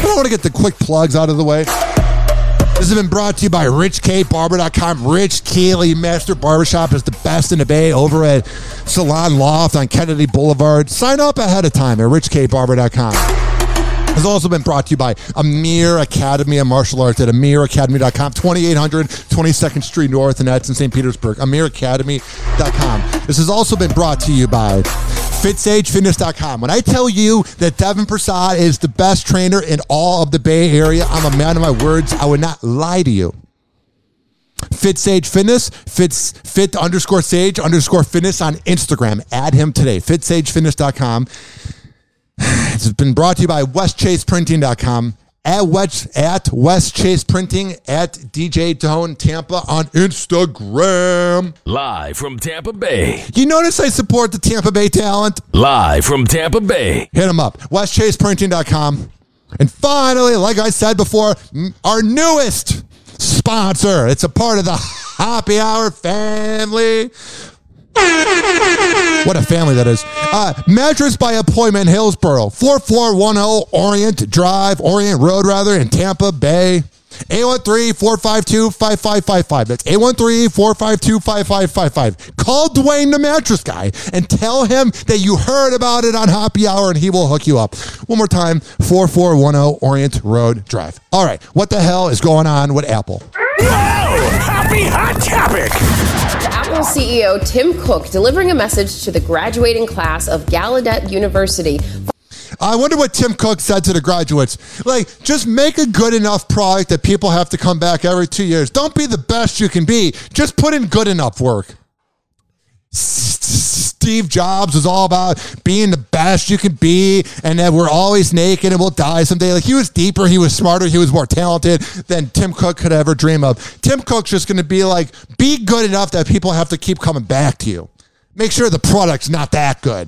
I want to get the quick plugs out of the way. This has been brought to you by Rich K Barber dot com. Rich Keeley Master Barbershop is the best in the Bay over at Salon Loft on Kennedy Boulevard. Sign up ahead of time at Rich K Barber dot com. Has also been brought to you by Amir Academy of Martial Arts at Amir Academy dot com, twenty-eight hundred twenty-second Street North, and that's in Saint Petersburg. Amir Academy dot com. This has also been brought to you by Fitsage Fitness dot com. When I tell you that Devin Prasad is the best trainer in all of the Bay Area, I'm a man of my words. I would not lie to you. Fitsage Fitness, fits, fit underscore sage underscore fitness on Instagram. Add him today. Fitsage Fitness dot com. It's been brought to you by West Chase Printing dot com, at West, at West Chase Printing, at D J Tone Tampa on Instagram. Live from Tampa Bay. You notice I support the Tampa Bay talent? Live from Tampa Bay. Hit them up, West Chase Printing dot com. And finally, like I said before, our newest sponsor. It's a part of the Happy Hour family. What a family that is. Uh, Mattress by Appointment, Hillsboro, forty-four ten Orient Drive, Orient Road, rather, in Tampa Bay. eight one three, four five two, five five five five. That's eight one three, four five two, five five five five. Call Dwayne the Mattress Guy and tell him that you heard about it on Happy Hour and he will hook you up. One more time, forty-four ten Orient Road Drive. All right, what the hell is going on with Apple? Whoa! Happy Hot Topic! The Apple C E O Tim Cook delivering a message to the graduating class of Gallaudet University. I wonder what Tim Cook said to the graduates. Like, just make a good enough product that people have to come back every two years. Don't be the best you can be. Just put in good enough work. Steve Jobs was all about being the best you can be and that we're always naked and we'll die someday. Like, he was deeper, he was smarter, he was more talented than Tim Cook could ever dream of. Tim Cook's just going to be like, be good enough that people have to keep coming back to you. Make sure the product's not that good.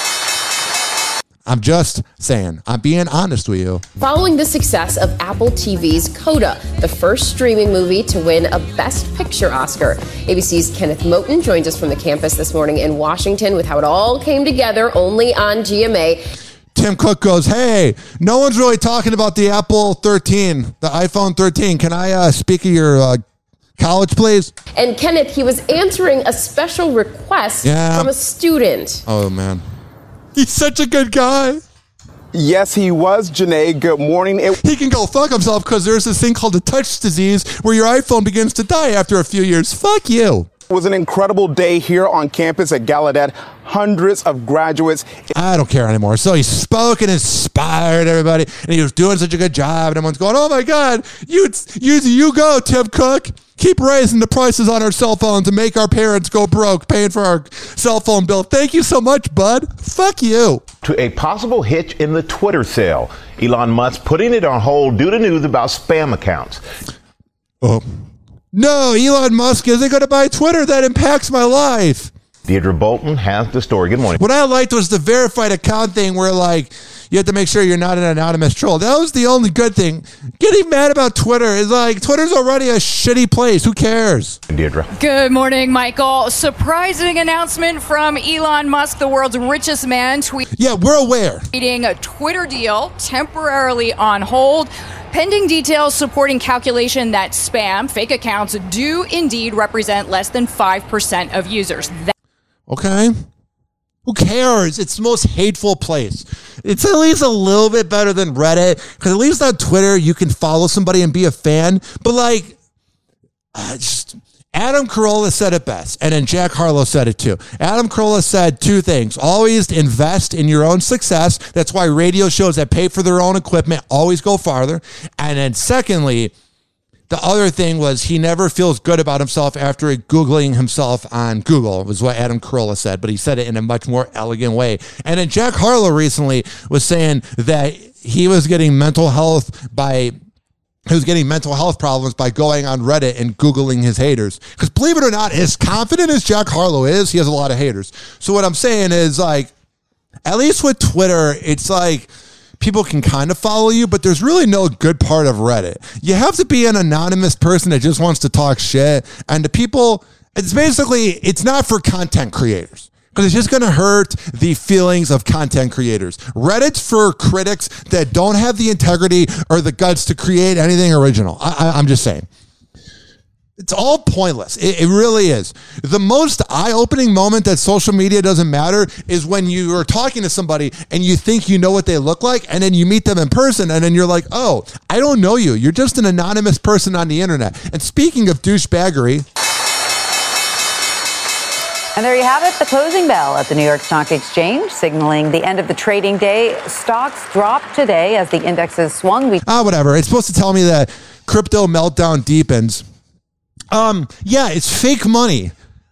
I'm just saying. I'm being honest with you. Following the success of Apple T V's Coda, the first streaming movie to win a Best Picture Oscar. A B C's Kenneth Moten joins us from the campus this morning in Washington with how it all came together only on G M A. Tim Cook goes, hey, no one's really talking about the Apple thirteen, the iPhone thirteen. Can I uh, speak of your uh, college, please? And Kenneth, he was answering a special request yeah. from a student. Oh, man. He's such a good guy. Yes, he was, Janae. Good morning. It- he can go fuck himself because there's this thing called the touch disease where your iPhone begins to die after a few years. Fuck you. It was an incredible day here on campus at Gallaudet. Hundreds of graduates. I don't care anymore. So he spoke and inspired everybody, and he was doing such a good job. And everyone's going, oh, my God, you, you, you go, Tim Cook. Keep raising the prices on our cell phones and make our parents go broke paying for our cell phone bill. Thank you so much, bud. Fuck you. To a possible hitch in the Twitter sale. Elon Musk putting it on hold due to news about spam accounts. Oh. No, Elon Musk isn't going to buy Twitter. That impacts my life. Deirdre Bolton has the story. Good morning. What I liked was the verified account thing where, like, you have to make sure you're not an anonymous troll. That was the only good thing. Getting mad about Twitter is like, Twitter's already a shitty place. Who cares? Deirdre. Good morning, Michael. Surprising announcement from Elon Musk, the world's richest man. Tweet- yeah, we're aware. Tweeting a Twitter deal temporarily on hold. Pending details supporting calculation that spam, fake accounts, do indeed represent less than five percent of users. That- okay. Who cares? It's the most hateful place. It's at least a little bit better than Reddit, because at least on Twitter, you can follow somebody and be a fan. But, like, uh, just Adam Carolla said it best, and then Jack Harlow said it too. Adam Carolla said two things. Always invest in your own success. That's why radio shows that pay for their own equipment always go farther. And then secondly, the other thing was he never feels good about himself after Googling himself on Google, was what Adam Carolla said, but he said it in a much more elegant way. And then Jack Harlow recently was saying that he was getting mental health by, he was getting mental health problems by going on Reddit and Googling his haters. Because believe it or not, as confident as Jack Harlow is, he has a lot of haters. So what I'm saying is, like, at least with Twitter, it's like, people can kind of follow you, but there's really no good part of Reddit. You have to be an anonymous person that just wants to talk shit. And the people, it's basically, it's not for content creators. Because it's just going to hurt the feelings of content creators. Reddit's for critics that don't have the integrity or the guts to create anything original. I, I, I'm just saying. It's all pointless. It, it really is. The most eye-opening moment that social media doesn't matter is when you are talking to somebody and you think you know what they look like, and then you meet them in person, and then you're like, oh, I don't know you. You're just an anonymous person on the internet. And speaking of douchebaggery... And there you have it, the closing bell at the New York Stock Exchange, signaling the end of the trading day. Stocks dropped today as the indexes swung. We- ah, whatever. It's supposed to tell me that crypto meltdown deepens. Um, yeah, it's fake money.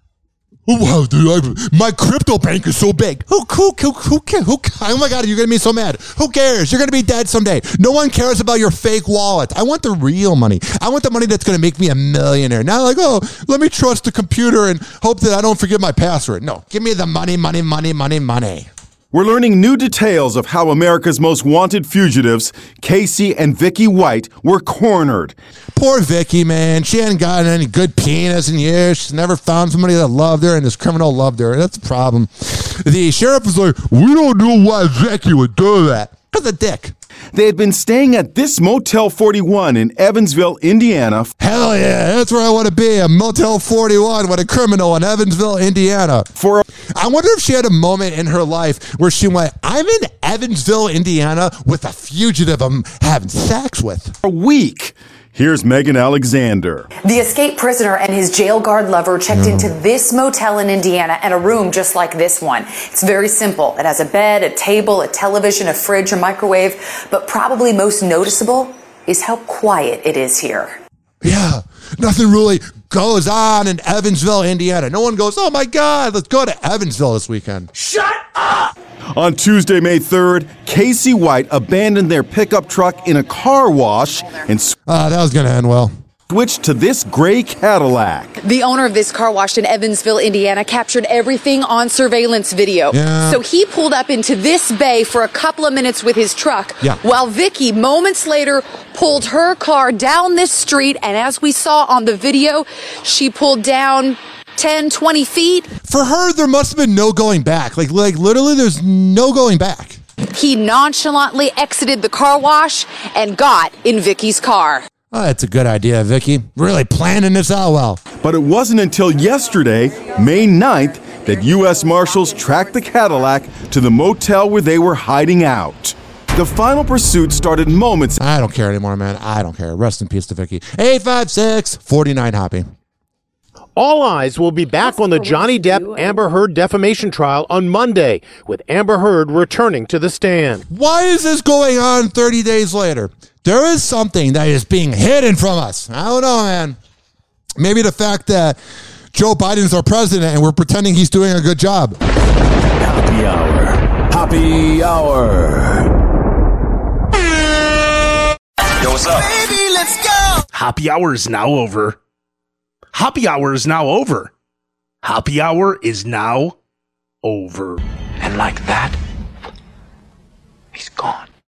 Oh, wow, dude, I, my crypto bank is so big. Who, who, who, who, who, who, oh my God, you're going to be so mad. Who cares? You're going to be dead someday. No one cares about your fake wallet. I want the real money. I want the money that's going to make me a millionaire. Not like, oh, let me trust the computer and hope that I don't forget my password. No, give me the money, money, money, money, money. We're learning new details of how America's most wanted fugitives, Casey and Vicky White, were cornered. Poor Vicky, man. She hadn't gotten any good penis in years. She's never found somebody that loved her, and this criminal loved her. That's the problem. The sheriff was like, we don't know why Vicky would do that. Because of dick. They had been staying at this Motel forty-one in Evansville, Indiana. Hell yeah, that's where I want to be, a Motel forty-one with a criminal in Evansville, Indiana. For a- I wonder if she had a moment in her life where she went, I'm in Evansville, Indiana with a fugitive I'm having sex with. A week. Here's Megan Alexander. The escaped prisoner and his jail guard lover checked into this motel in Indiana and a room just like this one. It's very simple. It has a bed, a table, a television, a fridge, a microwave, but probably most noticeable is how quiet it is here. Yeah, nothing really goes on in Evansville, Indiana. No one goes, oh my God, let's go to Evansville this weekend. Shut up! On Tuesday, May third, Casey White abandoned their pickup truck in a car wash and uh, that was going to end well. Switched to this gray Cadillac. The owner of this car wash in Evansville, Indiana, captured everything on surveillance video. Yeah. So he pulled up into this bay for a couple of minutes with his truck, yeah. while Vicky, moments later, pulled her car down this street. And as we saw on the video, she pulled down ten, twenty feet. For her, there must have been no going back. Like, like literally, there's no going back. He nonchalantly exited the car wash and got in Vicky's car. Oh, that's a good idea, Vicky. Really planning this out well. But it wasn't until yesterday, May ninth, that U S Marshals tracked the Cadillac to the motel where they were hiding out. The final pursuit started moments. I don't care anymore, man. I don't care. Rest in peace to Vicky. eight five six, four nine Hoppy. All eyes will be back on the Johnny Depp Amber Heard defamation trial on Monday, with Amber Heard returning to the stand. Why is this going on thirty days later? There is something that is being hidden from us. I don't know, man. Maybe the fact that Joe Biden's our president and we're pretending he's doing a good job. Happy hour. Happy hour. Yo, what's up? Baby, let's go. Happy hour is now over. Happy hour is now over. Happy hour is now over. And like that,